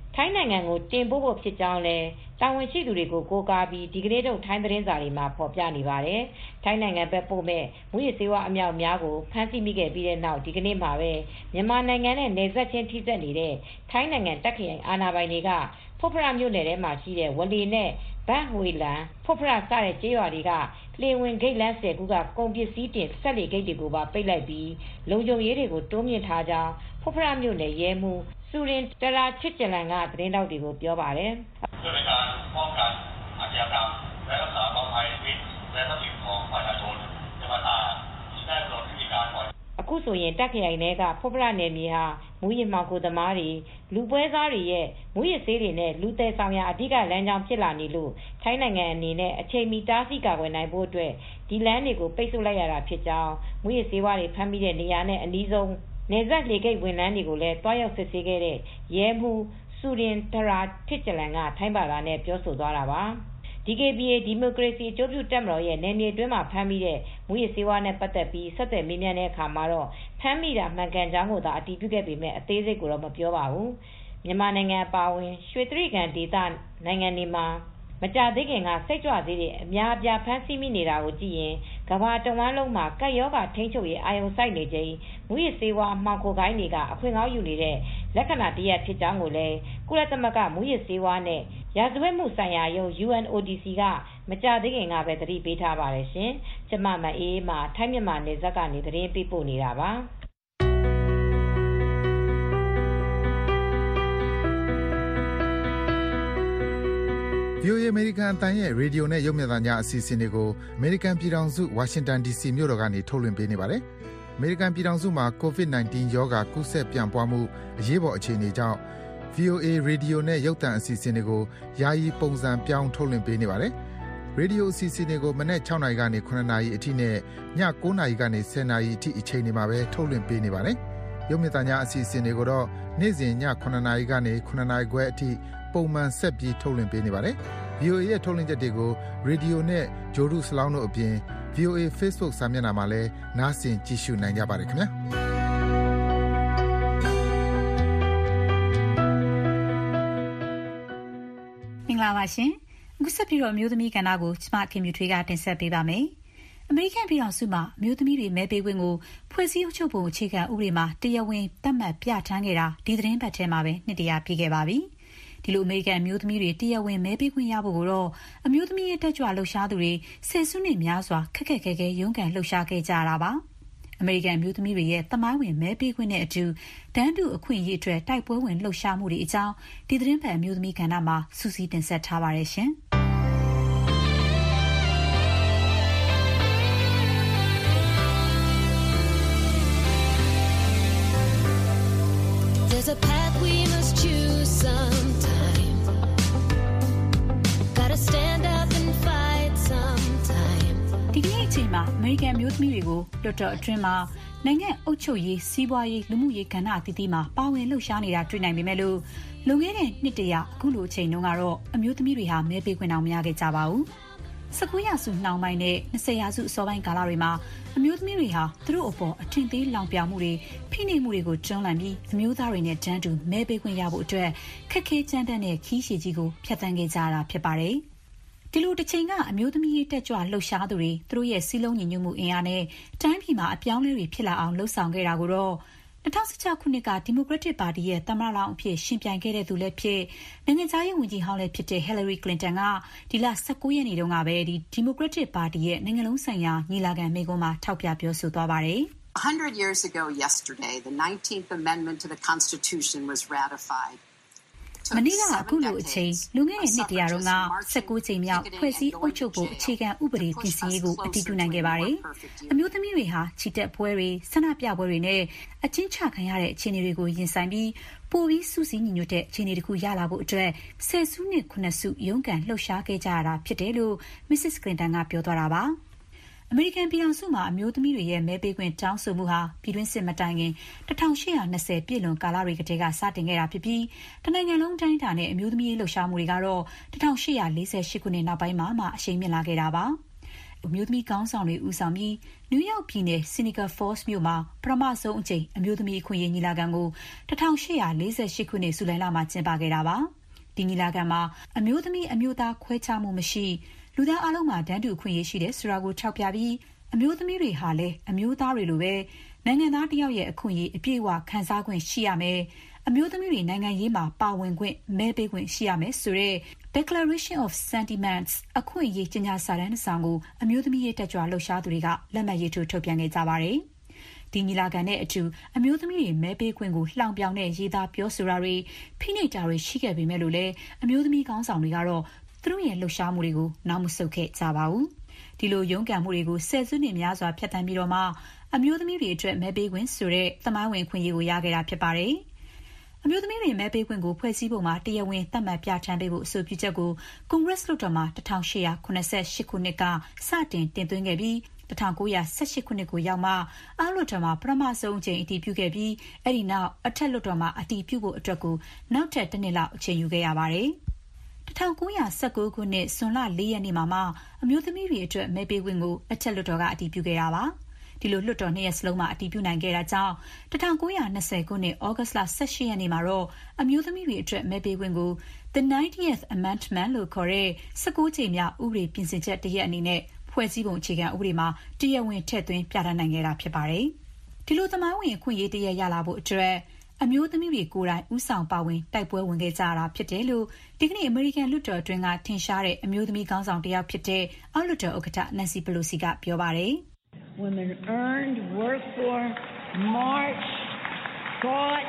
Speaker 21: ထိုင်းနိုင်ငံကိုတင်ပို့ဖို့ဖြစ်ကြောင်းလည်းတာဝန်ရှိသူတွေကိုကိုးကားပြီးဒီကနေ့ထုတ်ထိုင်းသတင်းစာတွေမှာဖော်ပြနေပါတယ်။ထိုင်းနိုင်ငံဘက်ပို့မဲ့မူရစ်ဆေးဝါးအမြောက်များကိုဖမ်းဆီးမိခဲ့ပြီးတဲ့နောက်ဒီကနေ့မှာပဲမြန်မာနိုင်ငံနဲ့နယ်စပ်ချင်းထိစပ်နေတဲ့ထိုင်းနိုင်ငံတပ်ခရိုင်အာဏာပိုင်တွေကဖွတ်ဖရမြို့နယ်ထဲမှာရှိတဲ့ဝလီနဲ့ဘတ်ဟွေလန်ဖွတ်ဖရစတဲ့ကျေးရွာတွေကလှေဝင်ဂိတ်လမ်း10ခုကကုန်ပစ္စည်းတင်ဆက်လေဂိတ်တွေကိုပါပိတ်လိုက်ပြီးလုံခြုံရေးတွေကိုတိုးမြင့်ထားကြောင်းဖွတ်ဖရမြို့နယ်ရဲမှူးစူရင်တရာချစ်ကျလန်ကသတင်းတောက်တွေကိုပြောပါတယ်။အခုဆိုရင်တက်ခရိုင်တွေကဖွတ်ဖရနယ်မြေဟာမူရစ်မှောင်ခိုသမားတွေလူပွဲစားတွေရဲ့မူရစ်ဆေးတွေနဲ့လူသည်ဆောင်ရာအဓိကလမ်းကြောင်းဖြစ်လာနေလို့ထိုင်းနိုင်ငံအနေနဲ့အချိန်မီတားဆီးကာကွယ်နိုင်ဖို့အတွက်ဒီလမ်းတွေကိုပိတ်ဆို့လိုက်ရတာဖြစ်ကြောင်းမူရစ်ဆေးဝါးတွေဖမ်းမိတဲ့နေရာနဲ့အနီးဆုံးနယ်စပ်လေဂိတ်ဝန်ထမ်းတွေကိုလည်းတွားရောက်စစ်ဆေးခဲ့တဲ့ရဲမှူးစူရင်တရာထစ်ကျလန်ကထိုင်းဘာသာနဲ့ပြောဆိုသွားတာပါ။ DKBA ဒီမိုကရေစီအကျိုးပြုတပ်မတော်ရဲ့နယ်မြေအတွင်းမှာဖမ်းမိတဲ့မူရစ်ဆေးဝါးနဲ့ပတ်သက်ပြီးဆက်သွယ်မေးမြန်းတဲ့အခါမှာတော့ဖမ်းမိတာမှန်ကန်ကြောင်းကိုသာအတည်ပြုခဲ့ပေမဲ့အသေးစိတ်ကိုတော့မပြောပါဘူး။မြန်မာနိုင်ငံအပါအဝင်ရွှေတြိဂံဒေသနိုင်ငံတွေမှာမကြသေးခင်ကစိတ်ကြွဆေးတွေအများအပြားဖမ်းဆီးမိနေတာကိုကြည့်ရင်ကမ္ဘာတဝန်းလုံးမှာကပ်ရောဂါထိန်းချုပ်ရေးအာရုံစိုက်နေချိန်မူရစ်ဆေးဝါးမှောင်ခိုကိုင်းတွေကအခွင့်ကောင်းယူနေတဲ့လက္ခဏာတရက်ဖြစ်ကြောင်းကိုလည်းကုလသမဂ္ဂမူရစ်ဆေးဝါးနဲ့ရာဇဝတ်မှုဆိုင်ရာရုံး UNODC ကမကြသေးခင်ကပဲသတိပေးထားပါတယ်ရှင်။ကျမမအေးမှာထိုင်းမြန်မာနယ်စပ်ကနေသတင်းပေးပို့နေတာပါ။
Speaker 1: VOA အမေရိကန်အသံရဲ့ရေဒီယိုနဲ့ရုပ်မြင်သံကြားအစီအစဉ်တွေကိုအမေရိကန်ပြည်ထောင်စုဝါရှင်တန် DC မြို့တော်ကနေထုတ်လွှင့်ပေးနေပါတယ်။အမေရိကန်ပြည်ထောင်စုမှာ COVID-19 ရောဂါကူးစက်ပြန့်ပွားမှုအရေးပေါ်အခြေအနေကြောင့် VOA ရေဒီယိုနဲ့ရုပ်သံအစီအစဉ်တွေကိုယာယီပုံစံပြောင်းထုတ်လွှင့်ပေးနေပါတယ်။ရေဒီယိုအစီအစဉ်တွေကိုမနက်6နာရီကနေ9နာရီအထိနဲ့ည9နာရီကနေ10နာရီအထိအချိန်တွေမှာပဲထုတ်လွှင့်ပေးနေပါတယ်။ရုပ်မြင်သံကြားအစီအစဉ်တွေကိုတော့နေ့စဉ်ည9နာရီကနေ9နာရီခွဲအထိပုံမှန်ဆက်ပြီးထုတ်လွှင့်ပေးနေပါတယ်။ VOA ရဲ့ထုတ်လွှင့်ချက်တွေကိုရေဒီယိုနဲ့ဂျိုဒူစလောင်းတို့အပြင် VOA Facebook စာမျက်နှာမှာလည်းနားဆင်ကြည့်ရှုနိုင်ကြပါတယ်ခင်ဗျာ။
Speaker 22: မင်္ဂလာပါရှင်။အခုဆက်ပြီးတော့မျိုးသမီးကဏ္ဍကိုကျမခင်မြူထွေးကတင်ဆက်ပေးပါမယ်။အမေရိကန်ပြည်ထောင်စုမှာမျိုးသမီးတွေမဲပေးခွင့်ကိုဖွဲ့စည်းအုပ်ချုပ်ပုံအခြေခံဥပဒေမှာတရားဝင်သတ်မှတ်ပြဋ္ဌာန်းခဲ့တာဒီသတင်းပတ်ထဲမှာပဲနှစ်တရာပြည့်ခဲ့ပါပြီ။ဒီလိုအမေရိကန်အမျိုးသမီးတွေတရားဝင်မဲပေးခွင့်ရဖို့ကိုတော့အမျိုးသမီးရေးတက်ကြွလှုပ်ရှားသူတွေဆယ်စုနှစ်များစွာခက်ခက်ခဲခဲရုန်းကန်လှုပ်ရှားခဲ့ကြတာပါအမေရိကန်အမျိုးသမီးတွေရဲ့သမိုင်းဝင်မဲပေးခွင့်နဲ့အတူတန်းတူအခွင့်အရေးအတွက်တိုက်ပွဲဝင်လှုပ်ရှားမှုတွေအကြောင်းဒီသတင်းပတ်အမျိုးသမီးကဏ္ဍမှာစူးစီးတင်ဆက်ထားပါတယ်ရှင်
Speaker 23: There's a path we must choose sometime. Gotta stand up and fight sometime.
Speaker 22: ဒီကနေ့အချိန်မှာအမေရိကန်မျိုးသမီးတွေကိုလွှတ်တော်အတွင်းမှာနိုင်ငံအုပ်ချုပ်ရေးစီးပွားရေးလူမှုရေးကဏ္ဍအသီးသီးမှာပါဝင်လှုပ်ရှားနေတာတွေ့နိုင်ပေမဲ့လို့လွန်ခဲ့တဲ့နှစ်တရာအခုလိုအချိန်တုန်းကတော့အမျိုးသမီးတွေဟာမဲပေးခွင့်အောင်မရခဲ့ကြပါဘူး19ရာစုနှောင်းပိုင်းနဲ့20ရာစုအစောပိုင်းကာလတွေမှာအမျိုးသမီးတွေဟာသူတို့အပေါ်အထင်သေးလောင်ပြောင်မှုတွေဖိနှိပ်မှုတွေကိုတွန်းလှန်ပြီးအမျိုးသားတွေနဲ့တန်းတူမဲပေးခွင့်ရဖို့အတွက်ခက်ခဲကြမ်းတမ်းတဲ့ခီးရှည်ကြီးကိုဖျက်ဆီးခဲ့ကြတာဖြစ်ပါတယ်။ဒီလိုတစ်ချိန်ကအမျိုးသမီးရေးတက်ကြွလှုပ်ရှားသူတွေသူတို့ရဲ့စီးလုံးညီညွတ်မှုအင်အားနဲ့တိုင်းပြည်မှာအပြောင်းလဲတွေဖြစ်လာအောင်လှုံ့ဆော်ခဲ့တာကိုတော့2016ခုနှစ်ကဒီမိုကရက်တစ်ပါတီရဲ့သမ္မတလောင်းအဖြစ်ရှင်ပြိုင်ခဲ့တဲ့သူလည်းဖြစ်နိုင်ငံခြားရေးဝန်ကြီးဟောင်းလည်းဖြစ်တဲ့ Hillary Clinton ကဒီလ19ရက်နေ့တုန်းကပဲဒီမိုကရက်တစ်ပါတီရဲ့နိုင်ငံလုံးဆိုင်ရာညီလာခံမိန့်ခွန်းမှာထောက်ပြပြောဆိုသွားပါတယ်
Speaker 24: 100 years ago yesterday, the 19th Amendment to the Constitution was ratified.
Speaker 22: မနေ့ကအခုလိုအချိန်လူငယ်ရဲ့နှစ်တရာတုန်းက19ချိန်မြောက်ဖွဲ့စည်းအုပ်ချုပ်ဖို့အခြေခံဥပဒေပြင်ဆင်ရေးကိုအတည်ပြုနိုင်ခဲ့ပါတယ်။အမျိုးသမီးတွေဟာချီတက်ပွဲတွေဆန္ဒပြပွဲတွေနဲ့အကျဉ်းချခံရတဲ့အခြေအနေတွေကိုရင်ဆိုင်ပြီးပိုပြီးစုစည်းညီညွတ်တဲ့အခြေအနေတစ်ခုရလာဖို့အတွက်ဆယ်စုနှစ်9စုရုန်းကန်လှုပ်ရှားခဲ့ကြရတာဖြစ်တယ်လို့ Mrs. Clinton ကပြောသွားတာပါ။အမေရိကန်ပြည်ထောင်စုမှာအမျိုးသမီးတွေရဲ့မဲပေးခွင့်တောင်းဆိုမှုဟာပြည်တွင်းစစ်မတိုင်ခင်1820ပြည့်လွန်ကာလတွေကတည်းကစတင်ခဲ့တာဖြစ်ပြီးတနိုင်ငံလုံးတိုင်းတာနဲ့အမျိုးသမီးလှုပ်ရှားမှုတွေကတော့1848ခုနှစ်နောက်ပိုင်းမှာအရှိန်မြင့်လာခဲ့တာပါအမျိုးသမီးခေါင်းဆောင်တွေဦးဆောင်ပြီးနယူးယောက်ပြည်နယ် Seneca Falls မြို့မှာပထမဆုံးအကြိမ်အမျိုးသမီးအခွင့်အရေးညီလာခံကို1848ခုနှစ်ဇူလိုင်လမှာကျင်းပခဲ့တာပါဒီညီလာခံမှာအမျိုးသမီးအမျိုးသားခွဲခြားမှုမရှိလူသားအလုံးမှာတန်းတူအခွင့်အရေးရှိတဲ့ဆိုတာကိုထောက်ပြပြီးအမျိုးသမီးတွေဟာလည်းအမျိုးသားတွေလိုပဲနိုင်ငံသားတစ်ယောက်ရဲ့အခွင့်အရေးအပြည့်အဝခံစားခွင့်ရှိရမယ်အမျိုးသမီးတွေနိုင်ငံရေးမှာပါဝင်ခွင့်မဲပေးခွင့်ရှိရမယ်ဆိုတဲ့ Declaration of Sentiments အခွင့်အရေးကြေညာစာတမ်းတစ်စောင်ကိုအမျိုးသမီးရေးတက်ကြွလှုပ်ရှားသူတွေကလက်မှတ်ရေးထိုးထုတ်ပြန်ခဲ့ကြပါတယ်ဒီညီလာခံနဲ့အတူအမျိုးသမီးတွေမဲပေးခွင့်ကိုလှောင်ပြောင်တဲ့ရေးသားပြောဆိုတာတွေဖိနှိပ်တာတွေရှိခဲ့ပေမဲ့လို့လည်းအမျိုးသမီးခေါင်းဆောင်တွေကတော့သူတို့ရဲ့လှုပ်ရှားမှုတွေကိုနောက်မဆုတ်ခဲ့ကြပါဘူးဒီလိုရုန်းကန်မှုတွေကိုဆယ်စုနှစ်များစွာဖျက်ဆီးပြီးတော့မှအမျိုးသမီးတွေအတွက်မဲပေးခွင့်ဆိုတဲ့သမိုင်းဝင်ခွင့်ရေးကိုရခဲ့တာဖြစ်ပါတယ်အမျိုးသမီးတွေမဲပေးခွင့်ကိုဖွဲ့စည်းပုံမှာတရားဝင်သတ်မှတ်ပြဋ္ဌာန်းပေးဖို့အဆိုပြုချက်ကိုကွန်ဂရက်လွှတ်တော်မှာ1888ခုနှစ်ကစတင်တင်သွင်းခဲ့ပြီး1918ခုနှစ်ကိုရောက်မှအောက်လွှတ်တော်မှာပထမဆုံးအကြိမ်အတည်ပြုခဲ့ပြီးအဲ့ဒီနောက်အထက်လွှတ်တော်မှာအတည်ပြုဖို့အတွက်ကိုနောက်ထပ်တစ်နှစ်လောက်အချိန်ယူခဲ့ရပါတယ်1919ခုနှစ်ဇွန်လ4ရက်နေ့မှာအမျိုးသမီးတွေအတွက်မဲပေးခွင့်ကိုအထက်လွှတ်တော်ကအတည်ပြုခဲ့တာပါဒီလိုလွှတ်တော်နှစ်ရက်စလုံးမှာအတည်ပြုနိုင်ခဲ့တာကြောင့်1920ခုနှစ်ဩဂတ်လ18ရက်နေ့မှာတော့အမျိုးသမီးတွေအတွက်မဲပေးခွင့်ကို The 90th Amendment လို့ခေါ်တဲ့19ကြိမ်မြောက်ဥပဒေပြင်ဆင်ချက်တစ်ရပ်အနေနဲ့ဖွဲ့စည်းပုံအခြေခံဥပဒေမှာတရားဝင်ထည့်သွင်းပြဋ္ဌာန်းနိုင်ခဲ့တာဖြစ်ပါတယ်ဒီလိုသမိုင်းဝင်အခွင့်အရေးတစ်ရပ်ရလာဖို့အတွက်အမျိုးသမီးတွေကိုယ်တိုင်ဦးဆောင်ပါဝင်တိုက်ပွဲဝင်ခဲ့ကြတာဖြစ်တယ်လို့ဒီကနေ့အမေရိကန်လွှတ်တော်အတွင်းကထင်ရှားတဲ့အမျိုးသမီးခေါင်းဆောင်တစ်ယောက်ဖြစ်တဲ့အောက်လွှတ်တော်ဥက္ကဋ္ဌ Nancy Pelosi ကပြောပါတယ်
Speaker 2: Women earned, worked for, marched, fought,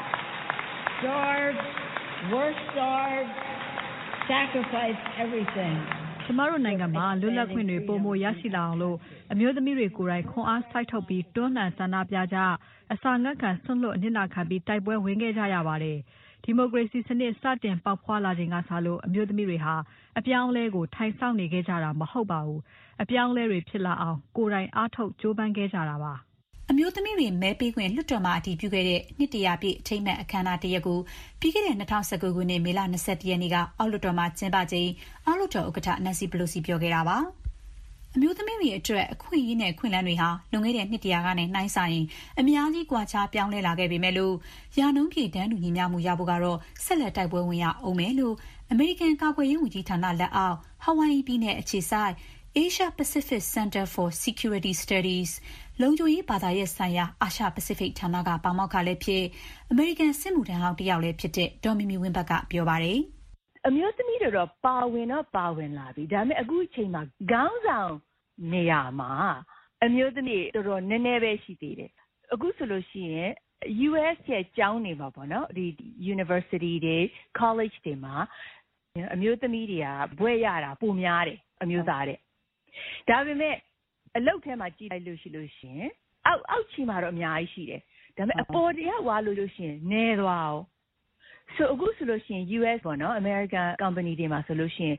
Speaker 2: starved, were starved, sacrificed everything.
Speaker 3: ကျမတို့နိုင်ငံမှာလွတ်လပ်ခွင့်တွေပိုမိုရရှိလာအောင်လို့အမျိုးသမီးတွေကိုယ်တိုင်ခွန်အားစိုက်ထုတ်ပြီးတွန်းလှန်ဆန္ဒပြကြအစာငတ်ခံဆွန့်လွတ်အနစ်နာခံပြီးတိုက်ပွဲဝင်ခဲ့ကြရပါတယ်ဒီမိုကရေစီစနစ်စတင်ပေါက်ဖွားလာချိန်ကစလို့အမျိုးသမီးတွေဟာအပြောင်းအလဲကိုထိုင်ဆောင်နေခဲ့ကြတာမဟုတ်ပါဘူးအပြောင်းအလဲတွေဖြစ်လာအောင်ကိုယ်တိုင်အားထုတ်ကြိုးပမ်းခဲ့ကြတာပါ
Speaker 22: အမျိုးသမီးတွေမဲပေးခွင့်လွှတ်တော်မှာအတည်ပြုခဲ့တဲ့နှစ်တရာပြည့်အထိမ်းအမှတ်အခမ်းအနားတစ်ရက်ကိုပြီးခဲ့တဲ့2019ခုနှစ်မေလ21ရက်နေ့ကအောက်လွှတ်တော်မှာကျင်းပချိန်အောက်လွှတ်တော်ဥက္ကဋ္ဌ Nancy Pelosi ပြောခဲ့တာပါအမျိုးသမီးတွေအတွက်အခွင့်အရေးနဲ့ခွင့်လန်းတွေဟာလွန်ခဲ့တဲ့နှစ်တရာကနေနှိုင်းဆိုင်ရင်အများကြီးကွာခြားပြောင်းလဲလာခဲ့ပေမဲ့လို့ရာနှုန်းပြည့်တန်းတူညီမျှမှုရဖို့ကတော့ဆက်လက်တိုက်ပွဲဝင်ရအောင်မယ်လို့အမေရိကန်ကာကွယ်ရေးဝန်ကြီးဌာနလက်အောက်ဟာဝိုင်ယီပြည်နယ်အခြေစိုက် Asia Pacific Center for Security Studies လုံခြုံရေးဘာသာရပ်ဆိုင်ရာအာရှပစိဖိတ်ဌာနကပါမောက္ခလည်းဖြစ်အမေရိကန်စစ်မှုထမ်းဟောင်းတစ်ယောက်လည်းဖြစ်တဲ့ဒေါ်မီမီဝင်းဘတ်ကပြောပါတယ်
Speaker 5: အမျိုးသမီးတွေတော့ပါဝင်လာပြီဒါပေမဲ့အခုအချိန်မှာခေါင်းဆောင်နေရာမှာအမျိုးသမီးတော်တော်နည်းနည်းပဲရှိသေးတယ်အခုဆိုလို့ရှိရင် US ရဲ့ကျောင်းနေမှာပေါ့နော်ဒီ University တွေ College တွေမှာအမျိုးသမီးတွေကဘွဲ့ရတာပိုများတယ်အမျိုးသားတဲ့ဒါပေမဲ့အလုပ်ထဲမှာကြည့်လိုက်လို့ရှိရင်အောက်ချီမှာတော့အများကြီးရှိတယ်ဒါပေမဲ့အပေါ်တရားဝါလို့ရှိရင်နည်းသွားအောင်ဆိုအခုဆိုလို့ရှိရင် US ပေါ့နော် American company တွေမှာဆိုလို့ရှိရင်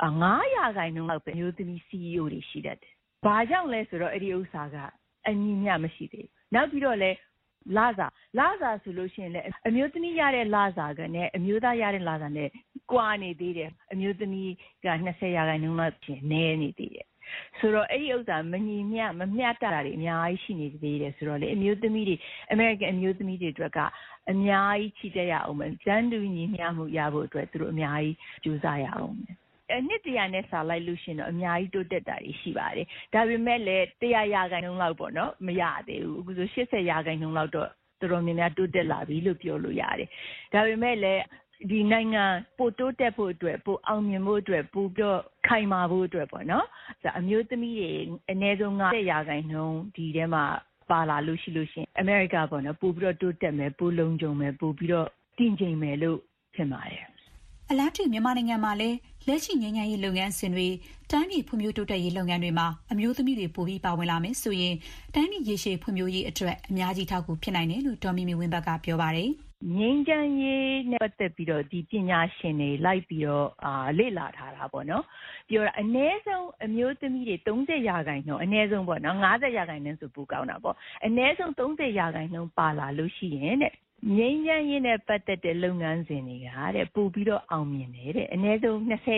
Speaker 5: 9%လောက်ပဲအမျိုးသမီး CEO တွေရှိတတ်တယ်။ဘာကြောင့်လဲဆိုတော့အဲ့ဒီဥစ္စာကအညီမျှမရှိသေးဘူး။နောက်ပြီးတော့လည်းလစာဆိုလို့ရှိရင်လည်းအမျိုးသမီးရတဲ့လစာကနဲ့အမျိုးသားရတဲ့လစာနဲ့ကွာနေသေးတယ်။အမျိုးသမီးက20%လောက်ပြင်နည်းနေသေးတယ်။ဆိုတော့အဲ့ဒီဥစ္စာမမျှတတာတွေအများကြီးရှိနေသေးတယ်ဆိုတော့လေအမျိုးသမီးတွေ American အမျိုးသမီးတွေအတွက်ကအများကြီးချီတက်ရအောင်မယ်။ဇန်တူညီမျှမှုရဖို့အတွက်သူတို့အများကြီးကြိုးစားရအောင်မယ်။နှစ်တရာနဲ့စာလိုက်လို့ရှိရင်တော့အများကြီးတိုးတက်တာတွေရှိပါတယ်။ဒါပေမဲ့လည်း100%လောက်ပေါ့နော်မရသေးဘူး။အခုဆို80%လောက်တော့တော်တော်များများတိုးတက်လာပြီလို့ပြောလို့ရတယ်။ဒါပေမဲ့လည်းဒီနိုင်ငံပိုတိုးတက်ဖို့အတွက်ပိုအောင်မြင်ဖို့အတွက်ပိုပြီးတော့ခိုင်မာဖို့အတွက်ပေါ့နော်။အမျိုးသမီးတွေအနည်းဆုံး90%ဒီထဲမှာပါလာလို့ရှိရင်အမေရိကပေါ့နော်ပိုပြီးတော့တိုးတက်မယ်ပိုလုံခြုံမယ်ပိုပြီးတော့တည်ငြိမ်မယ်လို့ထင်ပါတယ်
Speaker 22: အလားတူမြန်မာနိုင်ငံမှာလည်းလက်ရှိငြိမ်းချမ်းရေးလုပ်ငန်းစဉ်တွေတိုင်းပြည်ဖွံ့ဖြိုးတိုးတက်ရေးလုပ်ငန်းတွေမှာအမျိုးသမီးတွေပိုပြီးပါဝင်လာမယ်ဆိုရင်တိုင်းပြည်ရေရှည်ဖွံ့ဖြိုးရေးအတွက်အများကြီးထောက်ကူဖြစ်နိုင်တယ်လို့ဒေါ်မီမီဝင်းဘတ်ကပြောပါတယ်
Speaker 5: ငြိမ်းချမ်းရေးနဲ့ပတ်သက်ပြီးတော့ဒီပညာရှင်တွေလိုက်ပြီးတော့လေ့လာထားတာပေါ့နော်ပြောတာအနည်းဆုံးအမျိုးသမီးတွေ30%အနည်းဆုံးပေါ့နော်50%ဆိုပိုကောင်းတာပေါ့အနည်းဆုံး30%ပါလာလို့ရှိရင်တဲ့ငြိမ်းချမ်းရေးနဲ့ပတ်သက်တဲ့လုပ်ငန်းစဉ်တွေကတဲ့ပို့ပြီးတော့အောင်မြင်တယ်တဲ့အနည်းဆုံး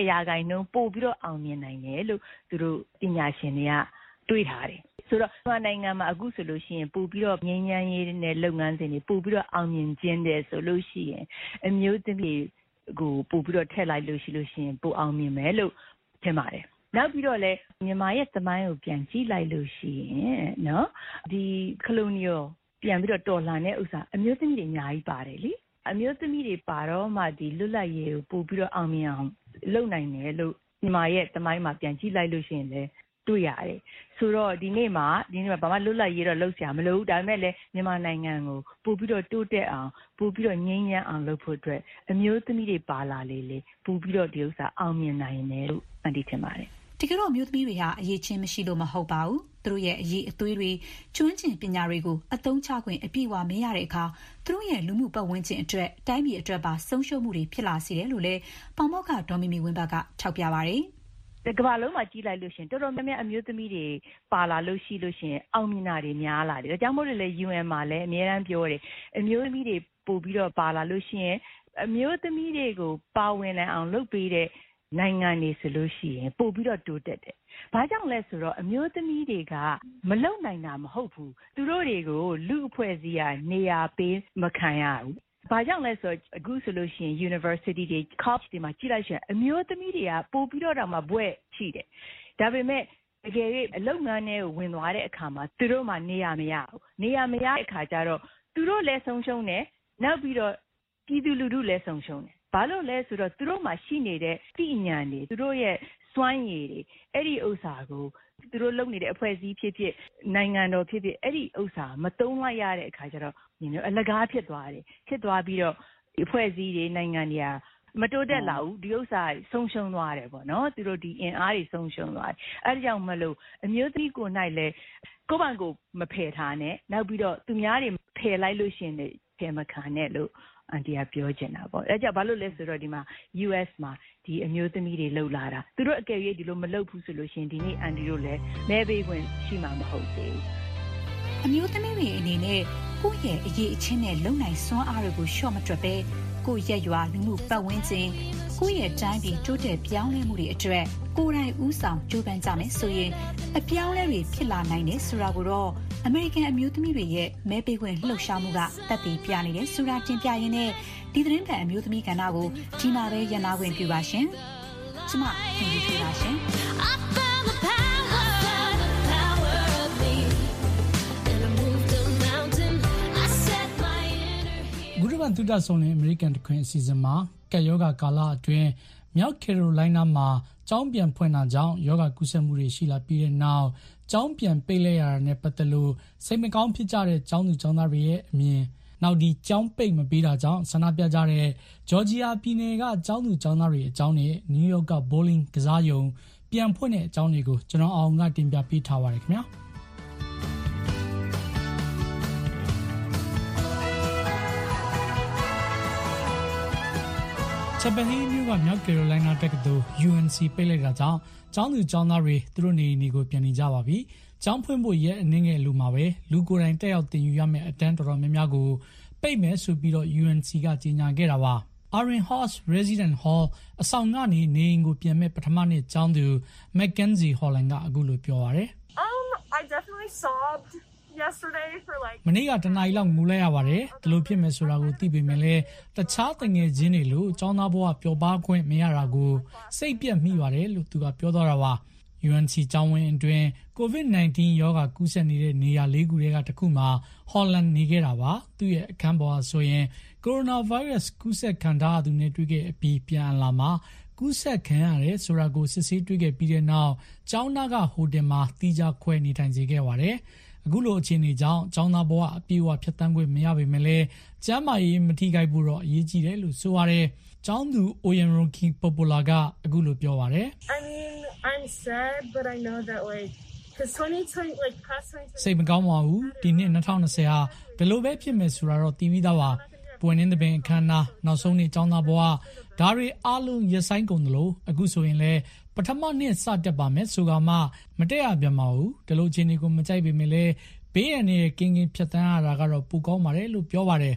Speaker 5: 20%ပို့ပြီးတော့အောင်မြင်နိုင်တယ်လို့သူတို့ပညာရှင်တွေကတွေးထားတယ်ဆိုတော့မြန်မာနိုင်ငံမှာအခုဆိုလို့ရှိရင်ပို့ပြီးတော့ငြိမ်းချမ်းရေးနဲ့လုပ်ငန်းစဉ်တွေပို့ပြီးတော့အောင်မြင်ခြင်းတယ်ဆိုလို့ရှိရင်အမျိုးသမီးကိုပို့ပြီးတော့ထည့်လိုက်လို့ရှိရင်ပို့အောင်မြင်မယ်လို့ထင်ပါတယ်နောက်ပြီးတော့လည်းမြန်မာရဲ့သမိုင်းကိုပြန်ကြည့်လိုက်လို့ရှိရင်နော်ဒီ colonial ပြန်ပြီးတော့တော်လှန်တဲ့ဥစ္စာအမျိုးသမီးတွေအများကြီးပါတယ်လေအမျိုးသမီးတွေပါတော့မှဒီလွတ်လပ်ရေးကိုပို့ပြီးတော့အောင်မြင်အောင်လုပ်နိုင်တယ်လို့မြန်မာရဲ့သမိုင်းမှာပြန်ကြည့်လိုက်လို့ရှိရင်လည်းတွေ့ရတယ်ဆိုတော့ဒီနေ့မှာဘာမှလွတ်လပ်ရေးတော့လုပ်စရာမလိုဘူးဒါပေမဲ့လည်းမြန်မာနိုင်ငံကိုပို့ပြီးတော့တိုးတက်အောင်ပို့ပြီးတော့ငြိမ်းချမ်းအောင်လုပ်ဖို့အတွက်အမျိုးသမီးတွေပါလာလေပို့ပြီးတော့ဒီဥစ္စာအောင်မြင်နိုင်တယ်လို့အန်တီထင်ပါတယ်
Speaker 22: တကယ်တော့အမျိုးသမီးတွေဟာအရေးချင်းမရှိလို့မဟုတ်ပါဘူးသူတို့ရဲ့အရေးအသွေးတွေကျွမ်းကျင်ပညာတွေကိုအသုံးချခွင့်အပြည့်အဝမရတဲ့အခါသူတို့ရဲ့လူမှုပတ်ဝန်းကျင်အတွက်တိုင်းပြည်အတွက်ပါဆုံးရှုံးမှုတွေဖြစ်လာစေတယ်လို့လည်းပေါမောက္ခဒေါ်မီမီဝင်းဘတ်ကထောက်ပြပါတယ်
Speaker 5: ကမ္ဘာလုံးမှာကြည့်လိုက်လို့ရှင်တော်တော်များများအမျိုးသမီးတွေပါလာလို့ရှိလို့ရှင်အောင်မြင်တာတွေများလာတယ်ဒါကြောင့်မို့လို့လေ UN မှာလည်းအများအားပြောတယ်အမျိုးသမီးတွေပို့ပြီးတော့ပါလာလို့ရှိရင်အမျိုးသမီးတွေကိုပါဝင်နိုင်အောင်လုပ်ပေးတဲ့နိုင်ငံတွေဆိုလို့ရှိရင်ပို့ပြီးတော့တိုးတက်တယ်။ဘာကြောင့်လဲဆိုတော့အမျိုးသမီးတွေကမလုံနိုင်တာမဟုတ်ဘူး။သူတို့တွေကိုလူအဖွဲ့အစည်းကနေရာပေးမခံရဘူး။ဘာကြောင့်လဲဆိုတော့အခုဆိုလို့ရှိရင် University တွေ college တွေမှာကြည့်လိုက်ရှင်အမျိုးသမီးတွေကပို့ပြီးတော့မှဘွဲ့ရှိတယ်။ဒါပေမဲ့တကယ်၍အလုပ်ငန်းထဲကိုဝင်သွားတဲ့အခါမှာသူတို့မှနေရာမရဘူး။နေရာမရတဲ့အခါကျတော့သူတို့လည်းဆုံးရှုံးတယ်။နောက်ပြီးတော့ပြည်သူလူထုလည်းဆုံးရှုံးတယ်။ဘာလို့လဲဆိုတော့သူတို့မှာရှိနေတဲ့သိဉာဏ်တွေသူတို့ရဲ့စွမ်းရည်တွေအဲ့ဒီဥစ္စာကိုသူတို့လုပ်နေတဲ့အဖွဲ့အစည်းဖြစ်ဖြစ်နိုင်ငံတော်ဖြစ်ဖြစ်အဲ့ဒီဥစ္စာမသုံးလိုက်ရတဲ့အခါကျတော့အလကားဖြစ်သွားတယ်ဖြစ်သွားပြီးတော့အဖွဲ့အစည်းတွေနိုင်ငံတွေကမတိုးတက်လာဘူးဒီဥစ္စာဆုံးရှုံးသွားတယ်ပေါ့နော်သူတို့ဒီအင်အားတွေဆုံးရှုံးသွားတယ်အဲ့ဒါကြောင့်မလို့အမျိုးသမီးကိုနိုင်လဲကိုယ့်ဘာကိုမဖယ်ထားနဲ့နောက်ပြီးတော့သူများတွေဖယ်လိုက်လို့ရှင်လေဖယ်မခံနဲ့လို့အန်တီကပြောချင်တာပေါ့အဲကြောင့်ဘာလို့လဲဆိုတော့ဒီမှာ US မှာဒီအမျိုးသမီးတွေလှုပ်လာတာသူတို့အကယ်၍ဒီလိုမလှုပ်ဘူးဆိုလို့ရှင်ဒီနေ့အန်တီတို့လည်းမဲပေးခွင့်ရှိမှာမဟုတ်သေးဘူး
Speaker 22: အမျိုးသမီးတွေအနေနဲ့ကိုယ့်ရဲ့အရေးအချင်းနဲ့လုံနိုင်စွမ်းအားတွေကိုလျှော့မတွက်ပဲကိုယ့်ရဲ့ရွာလူမှုပတ်ဝန်းကျင်ကိုယ့်ရဲ့တိုင်းပြည်တိုးတက်ပြောင်းလဲမှုတွေအတွက်ကိုယ်တိုင်ဦးဆောင်ကြိုးပမ်းကြမယ်ဆိုရင်အပြောင်းလဲတွေဖြစ်လာနိုင်တယ်ဆိုတာကိုတော့အမေရိကန်အမျိုးသမီးတွေရဲ့မဲပေးခွင့်လှုပ်ရှားမှုကသက်သေပြနေတယ်ဆိုတာတင်ပြရင်းနဲ့ဒီသတင်းပတ်အမျိုးသမီးကဏ္ဍကိုဒီမှာပဲရန်နာခွင့်ပြုပါရှင်။ကျမခင်ဗျာပါရှင်။
Speaker 6: ဂုရဗန်တူတာဆောင်တဲ့အမေရိကန်တခွင်အစီအစဉ်မှာကက်ယောဂါကာလအတွင်းမြောက်ကယ်ရိုလိုင်းနားမှာကျောင်းပြန်ဖွင့်တာကြောင့်ယောဂကူးစက်မှုတွေရှိလာပြီးတဲ့နောက်ကျောင်းပြန်ပိတ်လိုက်ရတာနဲ့ပတ်သက်လို့စိတ်မကောင်းဖြစ်ကြတဲ့ကျောင်းသူကျောင်းသားတွေရဲ့အမြင်နောက်ဒီကျောင်းပိတ်မပေးတာကြောင့်ဆန္ဒပြကြတဲ့ဂျော်ဂျီယာပြည်နယ်ကကျောင်းသူကျောင်းသားတွေအကြောင်းနဲ့နယူးယောက်ကဘိုလင်းကစားရုံပြန်ဖွင့်တဲ့အကြောင်းတွေကိုကျွန်တော်အောင်ကတင်ပြပေးထားပါတယ်ခင်ဗျာချပဟီမြို့ကမြောက်ကယ်ရိုလိုင်းနာတက္ကသိုလ် UNC ပိတ်လိုက်တာကြောင့်ကျောင်းသူကျောင်းသားတွေသူတို့နေကိုပြန်နေကြပါပြီ။ကျောင်းဖွင့်ဖို့ရက်အနည်းငယ်လူမှာပဲလူကိုယ်တိုင်တက်ရောက်တင်ယူရမယ့်အတန်းတော်တော်များများကိုပိတ်မယ်ဆိုပြီးတော့ UNC ကကြေညာခဲ့တာပါ။ Aaron House Resident Hall အဆောင်ကနေနေအိမ်ကိုပြန်မဲ့ပထမနှစ်ကျောင်းသူ Mackenzie Holland ကအခုလိုပြောပါတယ်
Speaker 7: I definitely sobbed yesterday for like
Speaker 6: မနေ့ကတနားရီလောက်ငိုလိုက်ရပါတယ်ဒီလိုဖြစ်မယ်ဆိုတာကိုသိပေမဲ့လည်းတခြားတငယ်ချင်းတွေလို့ကျောင်းသားဘဝပျော်ပါခွင့်မရတာကိုစိတ်ပြတ်မိပါတယ်လို့သူကပြောသွားတာပါ UNC ကျောင်းဝင်းအတွင်း COVID-19 ရောဂါကူးစက်နေတဲ့နေရာ၄ခုကတစ်ခုမှာ Holland နေခဲ့တာပါသူ့ရဲ့အခန်းပေါ်ဆိုရင် Coronavirus ကူးစက်ခံထားသူနဲ့တွေ့ခဲ့အပြီးပြန်လာမှာကူးစက်ခံရတယ်ဆိုတာကိုစစ်ဆေးတွေ့ခဲ့ပြီးတဲ့နောက်ကျောင်းသားကဟိုတယ်မှာတီးခြားခွဲနေထိုင်စေခဲ့ပါတယ်အခုလိုအခြေအနေကြောင့်ကျောင်းသားဘဝအပြည့်အဝဖြတ်သန်းခွင့်မရပေမဲ့လည်းကျန်းမာရေးမထိခိုက်ဘူးတော့အရေးကြီးတယ်လို့ဆိုရတယ်ကျောင်းသူ Oyenroki Popola ကအခုလိုပြောပါတယ်
Speaker 7: I mean I'm sad but I know that like cuz 2020 like past 2020
Speaker 6: စိတ်မကောင်းပါဘူးဒီနှစ်2020ဟာဘယ်လိုပဲဖြစ်မယ်ဆိုတာတော့သိပြီးသားပါပွင့်နေတဲ့ပင်အခမ်းအနားနောက်ဆုံးနေ့ကျောင်းသားဘဝဒါတွေအားလုံးရဆိုင်ကုန်တယ်လို့အခုဆိုရင်လည်းပထမနှစ်စတက်ပါမယ်ဆိုကမှမတက်ရပြန်ပါဘူးဒီလိုချင်းတွေကိုမကြိုက်ပေမဲ့လည်းဘေးရန်ရဲ့ကင်းကင်းဖြတ်တန်းရတာကတော့ပူကောင်းပါတယ်လို့ပြောပါတယ်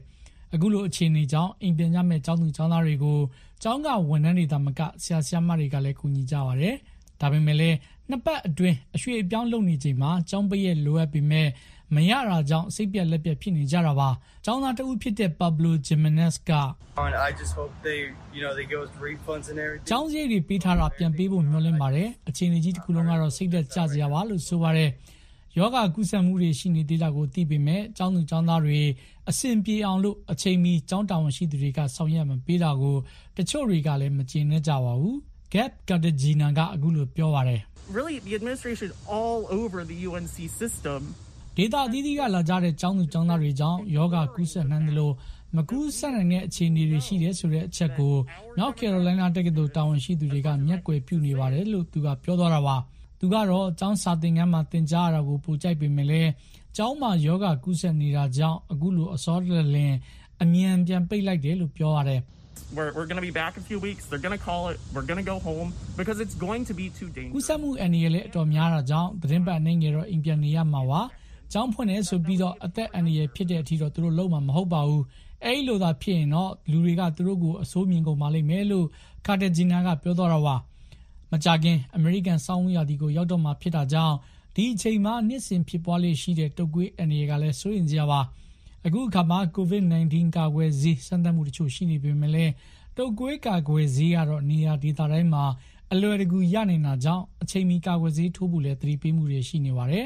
Speaker 6: အခုလိုအခြေအနေကြောင့်အိမ်ပြန်ကြမဲ့ကျောင်းသူကျောင်းသားတွေကိုကျောင်းကဝန်ထမ်းတွေသာမကဆရာဆရာမတွေကလည်းကူညီကြပါတယ်။ဒါပေမဲ့လည်းနှစ်ပတ်အတွင်းအရွှေ့အပြောင်းလုပ်နေချိန်မှာကျောင်းပိတ်ရက်လိုအပ်ပေမဲ့မရတာကြောင့်စိတ်ပြက်လက်ပြက်ဖြစ်နေကြတာပါ။ကျောင်းသားတဦးဖြစ်တဲ့ Pablo Jimenez က
Speaker 8: I just hope they give us refunds and everything.
Speaker 6: ကျောင်းစရိတ်တွေပေးထားတာပြန်ပေးဖို့မျှော်လင့်ပါတယ်။အခြေအနေကြီးတစ်ခုလုံးကတော့စိတ်သက်ကြစရာပါလို့ဆိုပါတယ်။ယောဂကုသမှုတွေရှိနေသေးတာကိုသိပေမဲ့ကျောင်းသူကျောင်းသားတွေအဆင်ပြေအောင်လို့အချိန်မီကျောင်းတာဝန်ရှိသူတွေကဆောင်ရွက်မပေးတာကိုတချို့တွေကလည်းမကျေနပ်ကြပါဘူး။ Gab Cartagena ကအခုလိုပြောပါတယ်။
Speaker 9: Really the administration all over the UNC system.
Speaker 6: ဒေတာအသီးသီးကလာကြတဲ့ကျောင်းသူကျောင်းသားတွေကြောင့်ယောဂကုသနှံတယ်လို့မကူးဆက်နိုင်တဲ့အခြေအနေတွေရှိတယ်ဆိုတဲ့အချက်ကိုနောက်ကယ်ရိုလိုင်းနာတက္ကသိုလ်တာဝန်ရှိသူတွေကမျက်ကွယ်ပြုနေပါတယ်လို့သူကပြောသွားတာပါသူကတော့ကျောင်းစာသင်ခန်းမှာသင်ကြားရတာကိုပိုကြိုက်ပေမဲ့လည်းကျောင်းမှာယောဂကုသနေတာကြောင့်အခုလိုအစောတလင်အမြန်ပြန်ပိတ်လိုက်တယ်လို့ပြောရတယ်
Speaker 9: We're going to be back in a few weeks. They're going to call it. We're going to go home because it's going to be too dangerous.
Speaker 6: ကုသမှုအန္တရာယ်လည်းအတော်များတာကြောင့်သတင်းပတ်အနေငယ်တော့အိမ်ပြန်နေရမှာပါကျောင်းဖွင့်နေဆိုပြီးတော့အသက်အန္တရာယ်ဖြစ်တဲ့အထိတော့သူတို့လုံးမှာမဟုတ်ပါဘူးအဲ့လိုသာဖြစ်ရင်တော့လူတွေကသူတို့ကိုအဆိုးမြင်ကုန်ပါလိမ့်မယ်လို့ကာတာဂျီနာကပြောတော့တာပါမကြခင်အမေရိကန်စောင်းဝရာဒီကိုရောက်တော့မှဖြစ်တာကြောင့်ဒီအချိန်မှာနှစ်စဉ်ဖြစ်ပွားလေးရှိတဲ့တုပ်ကွေးအန္တရာယ်ကလည်းစိုးရင်စရာပါအခုအခါမှာ COVID-19 ကာကွယ်ဆေးစမ်းသပ်မှုတချို့ရှိနေပေမဲ့လည်းတုပ်ကွေးကာကွယ်ဆေးကတော့နေရာဒေသတိုင်းမှာအလွယ်တကူရနေတာကြောင့်အချိန်မီကာကွယ်ဆေးထိုးဖို့လည်းသတိပေးမှုတွေရှိနေပါတယ်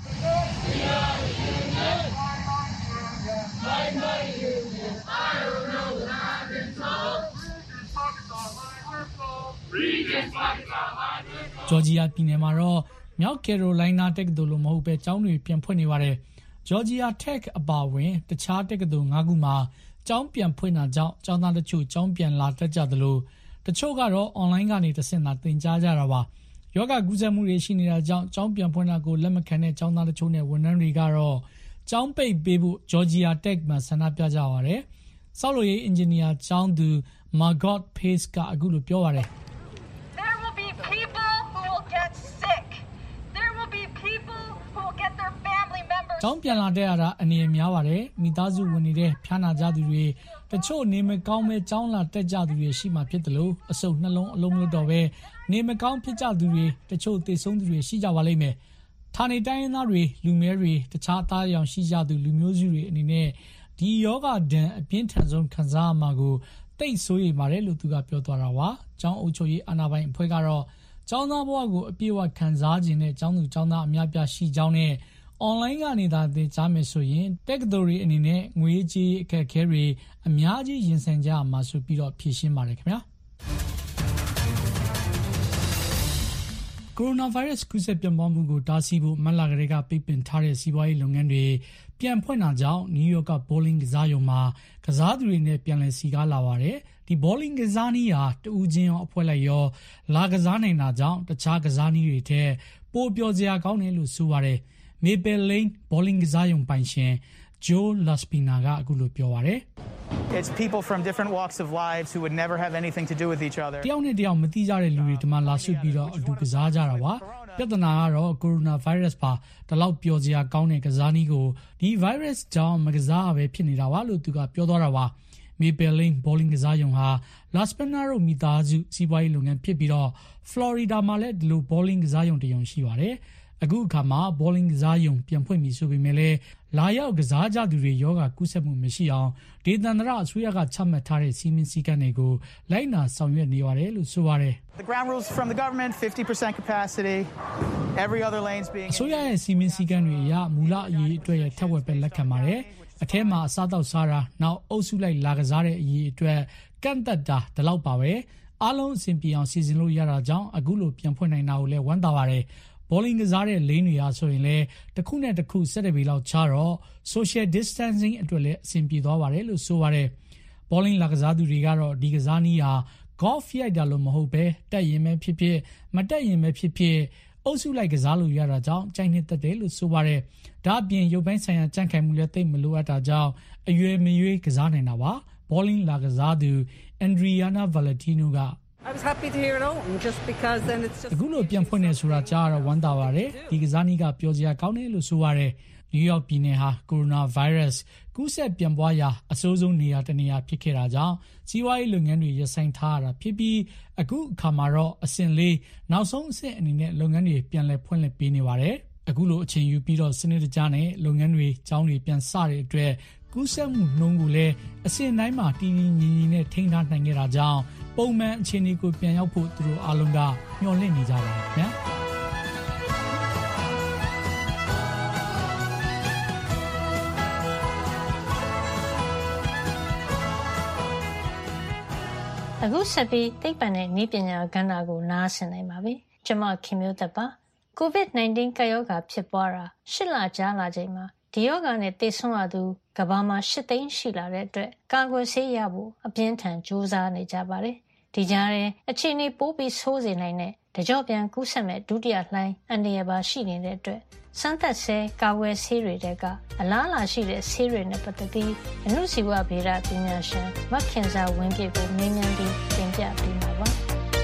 Speaker 6: ဂျော်ဂျီယာပြည်နယ်မှာတော့မြောက်ကယ်ရိုလိုင်းနာတက္ကသိုလ်လိုမဟုတ်ပဲကျောင်းတွေပြန်ဖွင့်နေပါတယ်ဂျော်ဂျီယာတက်အပါအဝင်တခြားတက္ကသိုလ်၅ခုမှာကျောင်းပြန်ဖွင့်တာကြောင့်ကျောင်းသားတချို့ကျောင်းပြန်လာတတ်ကြသလိုတချို့ကတော့ online ကနေတဆင့်သာသင်ကြားကြတာပါယောဂကုသမှုတွေရှိနေတာကြောင့်ကျောင်းပြန်ဖွင့်တာကိုလက်မခံတဲ့ကျောင်းသားတချို့နဲ့ဝန်ထမ်းတွေကတော့ကျောင်းပိတ်ပေးဖို့ဂျော်ဂျီယာတက်မှာဆန္ဒပြကြပါတယ်ဆောက်လုပ်ရေးအင်ဂျင်နီယာကျောင်းသူ Margot Pace ကအခုလိုပြောပါတယ်ကျောင်းပြန်လာတဲ့အားအနေနဲ့များပါတယ်မိသားစုဝင်နေတဲ့ဖျားနာကြသူတွေတချို့နေမကောင်းပဲကျောင်းလာတက်ကြသူတွေရှိမှဖြစ်တယ်လို့အစုပ်နှလုံးအလုံးမလို့တော့ပဲနေမကောင်းဖြစ်ကြသူတွေတချို့သေဆုံးသူတွေရှိကြပါလိမ့်မယ်ဌာနေတိုင်းရင်းသားတွေလူမဲတွေတခြားသားရောင်ရှိကြသူလူမျိုးစုတွေအနေနဲ့ဒီယောဂဒဏ်အပြင်းထန်ဆုံးခံစားရမှာကိုတိတ်ဆိုးရိမ်ပါတယ်လို့သူကပြောသွားတာပါကျောင်းအုပ်ချုပ်ရေးအာဏာပိုင်အဖွဲ့ကတော့ကျောင်းသားဘဝကိုအပြည့်အဝခံစားခြင်းနဲ့ကျောင်းသူကျောင်းသားအများပြားရှိကြောင်းနဲ့online ကနေသာသင်ကြားမယ်ဆိုရင်တက္ကသိုလ်တွေအနေနဲ့ငွေကြေးအခက်အခဲတွေအများကြီးရင်ဆိုင်ကြရမှာဆိုပြီးတော့ဖြေရှင်းပါတယ်ခင်ဗျာကိုရိုနာဗိုင်းရပ်စ်ကူးစက်ပြန့်ပွားမှုကိုတားဆီးဖို့မတ်လကလေးကပိတ်ပင်ထားတဲ့စီးပွားရေးလုပ်ငန်းတွေပြန်ဖွင့်တာကြောင့်နယူးယောက်ကဘောလင်းကစားရုံမှာကစားသူတွေနဲ့ပြန်လည်စီကားလာပါတယ်ဒီဘောလင်းကစားနည်းဟာတူးချင်းရောအဖွဲ့လိုက်ရောလာကစားနေတာကြောင့်တခြားကစားနည်းတွေထက်ပိုပျော်စရာကောင်းတယ်လို့ဆိုပါတယ်Maple Lane Bowling ကစားရုံပိုင်ရှင် Joe Laspina ကအခုလိုပြောပါတယ်
Speaker 10: It's people from different walks of lives who would never have anything to do with each other.
Speaker 6: တယောက်နဲ့တယောက်မသိကြတဲ့လူတွေဒီမှာလာစုပြီးတော့အတူကစားကြတာပါပြဿနာကတော့ကိုရိုနာဗိုင်းရပ်စ်ပါတလောက်ပျော်စရာကောင်းတဲ့ကစားနည်းကိုဒီ virus ကြောင့်မကစားပဲဖြစ်နေတာပါလို့သူကပြောသွားတာပါMaple Lane Bowling ကစားရုံဟာ Laspina တို့မိသားစုစီးပွားရေးလုပ်ငန်းဖြစ်ပြီးတော့ Florida မှာလည်းဒီလို bowling ကစားရုံတစ်ရုံရှိပါတယ်အခုအခါမှာ bowling ကစားရုံပြန်ဖွင့်ပြီဆိုပေမဲ့လည်းလာရောက်ကစားကြသူတွေယောဂကူးစက်မှုမရှိအောင်ဒေသန္တရအစိုးရကချမှတ်ထားတဲ့စီမင်းစည်းကမ်းတွေကိုလိုက်နာဆောင်ရွက်နေရတယ်လို့ဆိုပါတယ်
Speaker 10: The ground rules from the government 50% capacity every other lanes being
Speaker 6: အစိုးရရဲ့စီမင်းစည်းကမ်းတွေအရမူလအရေးအတွက်ရဲ့ထက်ဝက်ပဲလက်ခံပါတယ်အထဲမှာအစားတောက်စားတာနောက်အုပ်စုလိုက်လာကစားတဲ့အရေးအတွက်ကန့်သက်တာဒီလောက်ပါပဲအားလုံးအဆင်ပြေအောင်စီစဉ်လို့ရတာကြောင့်အခုလိုပြန်ဖွင့်နိုင်တာကိုလည်းဝမ်းသာပါတယ်bowling ကစားတဲ့ lane တွေအားဆိုရင်လည်းတစ်ခုနဲ့တစ်ခု7ပေလောက်ခြားတော့ social distancing အတွက်လည်းအဆင်ပြေသွားပါတယ်လို့ဆိုပါတယ် bowling လာကစားသူတွေကတော့ဒီကစားနည်းဟာ golf ရိုက်တာလို့မဟုတ်ပဲတက်ရင်ပဲဖြစ်ဖြစ်မတက်ရင်ပဲဖြစ်ဖြစ်အုပ်စုလိုက်ကစားလို့ရတာကြောင့်ကြိုက်နှစ်သက်တယ်လို့ဆိုပါတယ်ဒါအပြင်ရုပ်ပိုင်းဆိုင်ရာကြံ့ခိုင်မှုလည်းသိပ်မလိုအပ်တာကြောင့်အရွယ်မရွေးကစားနိုင်တာပါ bowling လာကစားသူ Adriana Valentino က
Speaker 13: I was happy to hear it all just because then it's just
Speaker 6: အခုလိုပြန်ဖွင့်နေဆိုတာကြားတော့ဝမ်းသာပါတယ်ဒီကစားနည်းကပျော်စရာကောင်းတယ်လို့ဆိုပါတယ်နယူးယောက်ပြည်နယ်ဟာကိုရိုနာဗိုင်းရပ်စ်ကူးစက်ပြန့်ပွားရာအဆိုးဆုံးနေရာတစ်နေရာဖြစ်ခဲ့တာကြောင့်စီးပွားရေးလုပ်ငန်းတွေရပ်ဆိုင်းထားရတာဖြစ်ပြီးအခုအခါမှာတော့အဆင့်၄နောက်ဆုံးအဆင့်အနေနဲ့လုပ်ငန်းတွေပြန်လည်ဖွင့်လှစ်ပေးနေပါတယ်။အခုလိုအချိန်ယူပြီးတော့စနစ်တကျနဲ့လုပ်ငန်းတွေကျောင်းတွေပြန်စတဲ့အတွက်ကူးစက်မှုနှုန်းကိုလည်းအဆင့်တိုင်းမှာတည်တည်ငြိမ်ငြိမ်နဲ့ထိန်းထားနိုင်ခဲ့တာကြောင့်ပုံမှန်အခြေအနေကိုပြန်ရောက်ဖို့သူတို့အားလုံးကမျှော်လင့်နေကြပါတယ်ခင်ဗျာ
Speaker 4: အခုဆက်ပြီးသိပ္ပံနဲ့နည်းပညာကဏ္ဍကိုနားဆင်နိုင်ပါပြီ။ကျွန်မခင်မျိုးသက်ပါ COVID-19 ကပ်ရောဂါဖြစ်ပွားတာ8လကြာလာချိန်မှာဒီရောဂါနဲ့သေဆုံးရသူကမ္ဘာမှာ8သိန်းရှိလာတဲ့အတွက်ကာကွယ်ဆေးရဖို့အပြင်းထန်ကြိုးစားနေကြပါတယ်။ဒီကြားထဲအခြေအနေပိုပြီးဆိုးစေနိုင်တဲ့တကြော့ပြန်ကူးစက်မဲ့ဒုတိယလှိုင်းအန္တရာယ်ပါရှိနေတဲ့အတွက်စမ်းသပ်ဆဲကာကွယ်ဆေးတွေကအလားအလာရှိတဲ့ဆေးတွေနဲ့ပတ်သက်ပြီးအနုစီဝဗေဒပညာရှင်မခင်စာဝင်းပြည့်ကိုမေးမြန်းပြီးတင်ပြပေးမှာပါ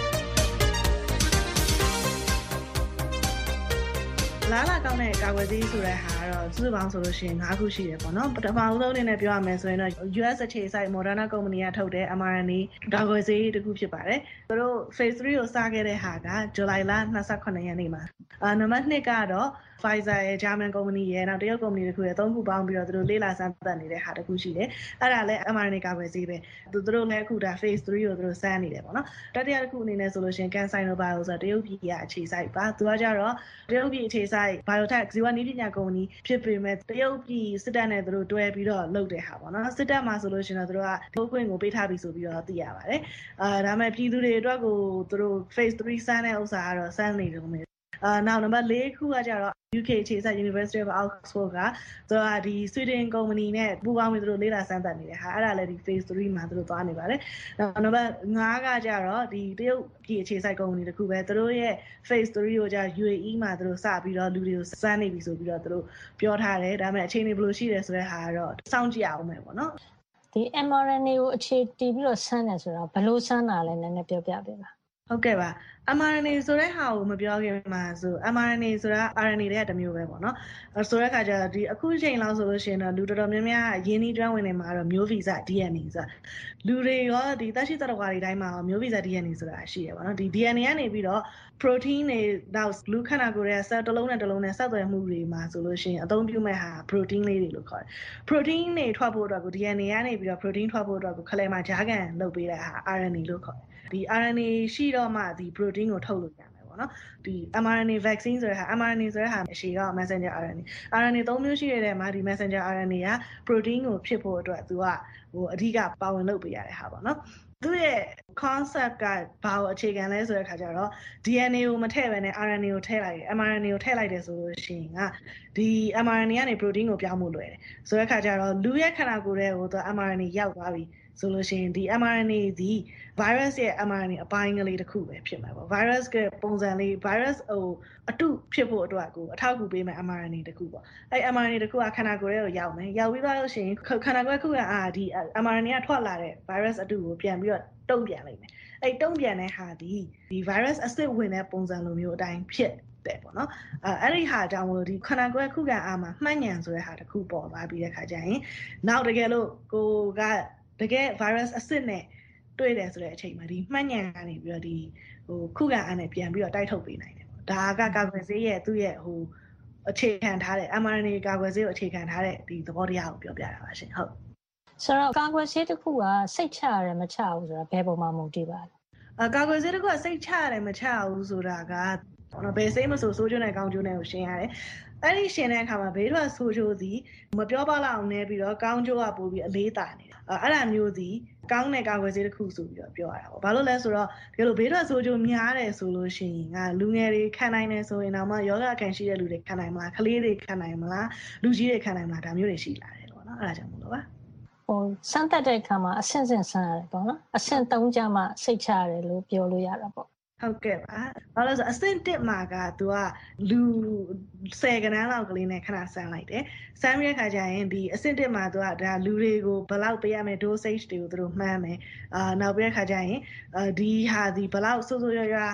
Speaker 11: လာလာကောင်းတဲ့ကာကွယ်ဆေးဆိုတဲ့ဟာကတော့စုစုပေါင်းဆိုလို့ရှိရင်5ခုရှိတယ်ပေါ့နော်ပထမဆုံးအနေနဲ့ပြောရမယ်ဆိုရင်တော့ US အခြေစိုက် Moderna ကုမ္ပဏီကထုတ်တဲ့ mRNA ကာကွယ်ဆေးတစ်ခုဖြစ်ပါတယ်သူတို့ Phase 3 ကိုစခဲ့တဲ့ဟာကဇူလိုင်လ28ရက်နေ့မှာနံပါတ်2ကတော့ Pfizer ရဲ့ German ကုမ္ပဏီရဲ့နောက်တရုတ်ကုမ္ပဏီတစ်ခုရဲ့3ခုပေါင်းပြီးတော့သူတို့လေ့လာစမ်းသပ်နေတဲ့ဟာတစ်ခုရှိတယ်အဲ့ဒါလည်း mRNA ကာကွယ်ဆေးပဲသူတို့လည်းအခုဒါ Phase 3 ကိုသူတို့စမ်းနေတယ်ပေါ့နော်တတိယတစ်ခုအနေနဲ့ဆိုလို့ရှိရင် CanSino Bio ဆိုတော့တရုတ်ပြည်ကအခြေစိုက်ပါသူကကြတော့တရုတ်ပြည်အခြေစိုက် Biotech ဇီဝနည်းပညာကုမ္ပဏီဖြစ်ပေမဲ့တရုတ်ပြည်စစ်တပ်နဲ့သူတို့တွဲပြီးတော့လုပ်တဲ့ဟာပေါ့နော်စစ်တပ်မှာဆိုလို့ရှိရင်တော့သူတို့ကထိုးခွင့်ကိုပေးထားပြီဆိုပြီးတော့သိရပါတယ်ဒါပေမဲ့ပြည်သူတွေအတွက်ကိုသူတို့ Phase 3 စမ်းတဲ့ဥစ္စာကတော့စမ်းနေတယ်မယ်နောက်နံပါတ်4ခုကကြတော့ UK အခြေစိုက် University of Oxford ကသူကဒီ Sweden ကုမ္ပဏီနဲ့ပူးပေါင်းပြီးသူတို့လေ့လာစမ်းသပ်နေတဲ့ဟာအဲ့ဒါလည်းဒီ Phase 3 မှာသူတို့သွားနေပါတယ်နံပါတ်5ကကြတော့ဒီတရုတ်ပြည်အခြေစိုက်ကုမ္ပဏီတစ်ခုပဲသူတို့ရဲ့ Phase 3 ကိုကြ UAE မှာသူတို့စပြီးတော့လူတွေကိုစမ်းနေပြီဆိုပြီးတော့သူတို့ပြောထားတယ်ဒါပေမဲ့အခြေအနေဘယ်လိုရှိတယ်ဆိုတဲ့ဟာကတော့စောင့်ကြည့်အောင်မယ်ပေါ့နော်
Speaker 4: ဒီ mRNA ကိုအခြေတည်ပြီးတော့စမ်းတယ်ဆိုတာဘယ်လိုစမ်းတာလဲနည်းနည်းပြောပြပေးပါ
Speaker 11: ဟုတ်ကဲ့ပါ mRNA ဆိုတဲ့ဟာကိုမပြောခင်မှာဆို mRNA ဆိုတာ RNA တွေကတစ်မျိုးပဲပေါ့နော်ဆိုတဲ့အခါကျတော့ဒီအခုချိန်လောက်ဆိုလို့ရှိရင်တော့လူတော်တော်များများရင်းနှီးကျွမ်းဝင်နေမှာတော့မျိုးဗီဇ DNA ဆိုတာလူတွေရောဒီသက်ရှိသတ္တဝါတွေတိုင်းမှာရောမျိုးဗီဇ DNA ဆိုတာရှိရပါတော့ဒီ DNA ကနေပြီးတော့ protein တွေနောက်လူခန္ဓာကိုယ်ရဲ့ cell တစ်လုံးနဲ့တစ်လုံးနဲ့ဆက်သွယ်မှုတွေမှာဆိုလို့ရှိရင်အသုံးပြုမဲ့ဟာ protein လေးတွေလို့ခေါ်တယ် protein တွေထွက်ဖို့အတွက်ကို DNA ကနေပြီးတော့ protein ထွက်ဖို့အတွက်ကိုခလဲမှာဂျာကန်လုပ်ပေးတဲ့ဟာ RNA လို့ခေါ်တယ်ဒီ RNA ရှိတော့မှဒီ protein ကိုထုတ်လို့ရမယ်ပေါ့နော်ဒီ mRNA vaccine ဆိုတဲ့ဟာ mRNA ဆိုတဲ့ဟာအရှိက messenger RNA RNA 3မျိုးရှိရတဲ့မှာဒီ messenger RNA က protein ကိုဖြစ်ဖို့အတွက်သူကအဓိကပါဝင်လုပ်ပေးရတဲ့ဟာပေါ့နော်သူရဲ့ concept ကဘာကိုအခြေခံလဲဆိုတဲ့အခါကျတော့ DNA ကိုမထည့်ဘဲနဲ့ RNA ကိုထည့်လိုက်တယ် mRNA ကိုထည့်လိုက်တယ်ဆိုလို့ရှိရင်ကဒီ mRNA ကနေ protein ကိုပြောင်းဖို့လွယ်တယ်ဆိုတဲ့အခါကျတော့လူရဲ့ခန္ဓာကိုယ်ထဲကိုသူ mRNA ရောက်သွားပြီဆိုလို့ရှိရင်ဒီ mRNA ဒီ virus ရဲ့ mRNA အပိုင်းကလေးတစ်ခုပဲဖြစ်မှာပေါ့ virus ကပုံစံလေး virus အတုဖြစ်ဖို့အတွက်ကိုအထောက်အကူပေးမယ် mRNA တစ်ခုပေါ့အဲ့ mRNA တစ်ခုကခန္ဓာကိုယ်ထဲကိုရောက်မယ်ရောက်ပြီးသွားလို့ရှိရင်ခန္ဓာကိုယ်ခုကဒီ mRNA ကထွက်လာတဲ့ virus အတုကိုပြန်ပြီးတော့တုံ့ပြန်လိုက်မယ်အဲ့တုံ့ပြန်တဲ့ဟာဒီ virus အစစ်ဝင်တဲ့ပုံစံလိုမျိုးအတိုင်းဖြစ်တယ်ပေါ့နော်အဲ့ဒီဟာကြောင့်မလို့ဒီခန္ဓာကိုယ်ခုခံအားမှာမှတ်ဉဏ်ဆိုတဲ့ဟာတစ်ခုပေါ်လာပြီးတဲ့ခါကျရင်နောက်တကယ်လို့ကိုကတကယ် virus အစစ်နဲ့တွေ့တယ်ဆိုတဲ့အချိန်မှာဒီမှတ်ဉဏ်ကနေပြီးတော့ဒီခုခံအားနဲ့ပြန်ပြီးတော့တိုက်ထုတ်ပေးနိုင်တယ်ပေါ့ဒါကကာကွယ်ဆေးရဲ့သူ့ရဲ့အခြေခံထားတဲ့ mRNA ကာကွယ်ဆေးကိုအခြေခံထားတဲ့ဒီသဘောတရားကိုပြောပြတာပါရှင်ဟုတ်
Speaker 4: ဆိုတော့ကာကွယ်ဆေးတစ်ခုကစိတ်ချရတယ်မချဘူးဆိုတာဘယ်ပုံမှန်မူတည်ပါလဲ
Speaker 11: ကာကွယ်ဆေးတစ်ခုကစိတ်ချရတယ်မချဘူးဆိုတာကဘယ်ဆေးမဆိုဆိုးကျိုးနဲ့ကောင်းကျိုးနဲ့ကိုရှင်းရတယ်အဲ့ဒီရှင်းတဲ့အခါမှာဘေးထွက်ဆိုးကျိုးသည်မပြောပါလောက်အောင်နေပြီးတော့ကောင်းကျိုးကပို့ပြီးအလေးတာနေတယ်အဲ့ဒါမျိုးသည်ကောင်းတဲ့ကာကွယ်ဆေးတစ်ခုဆိုပြီးတော့ပြောရတာပေါ့ဘာလို့လဲဆိုတော့ဒီလိုဘေးထွက်ဆိုးကျိုးများတယ်ဆိုလို့ရှိရင်ကလူငယ်တွေခံနိုင်တယ်ဆိုရင်တော့မှယောဂခံရှိတဲ့လူတွေခံနိုင်မလားကလေးတွေခံနိုင်မလားလူကြီးတွေခံနိုင်မလားဒါမျိုးတွေရှိလာတယ်ပေါ့နော်အဲ့ဒါကြောင့်မို့လို့ပါ
Speaker 4: စမ်းသပ်တဲ့အခါမှာအဆင့်ဆင့်စမ်းရတယ်ပေါ့နော်အဆင့်3ကျမှစိတ်ချရတယ်လို့ပြောလို့ရတာပေါ့
Speaker 11: ဟုတ်ကဲ့ပါဘာလို့လဲဆိုအဆင့်1မှာကသူကလူ10ကဏ္ဍလောက်ကလေးနဲ့ခဏစမ်းလိုက်တယ်စမ်းပြီးတဲ့ခါကျရင်ဒီအဆင့်1မှာသူကဒါလူတွေကိုဘယ်လောက်ပေးရမယ် dosage တွေကိုသူတို့မှန်းမယ်နောက်ပြီးတဲ့ခါကျရင်ဒီဟာဒီဘယ်လောက်ဆိုးဆိုးရွားရွား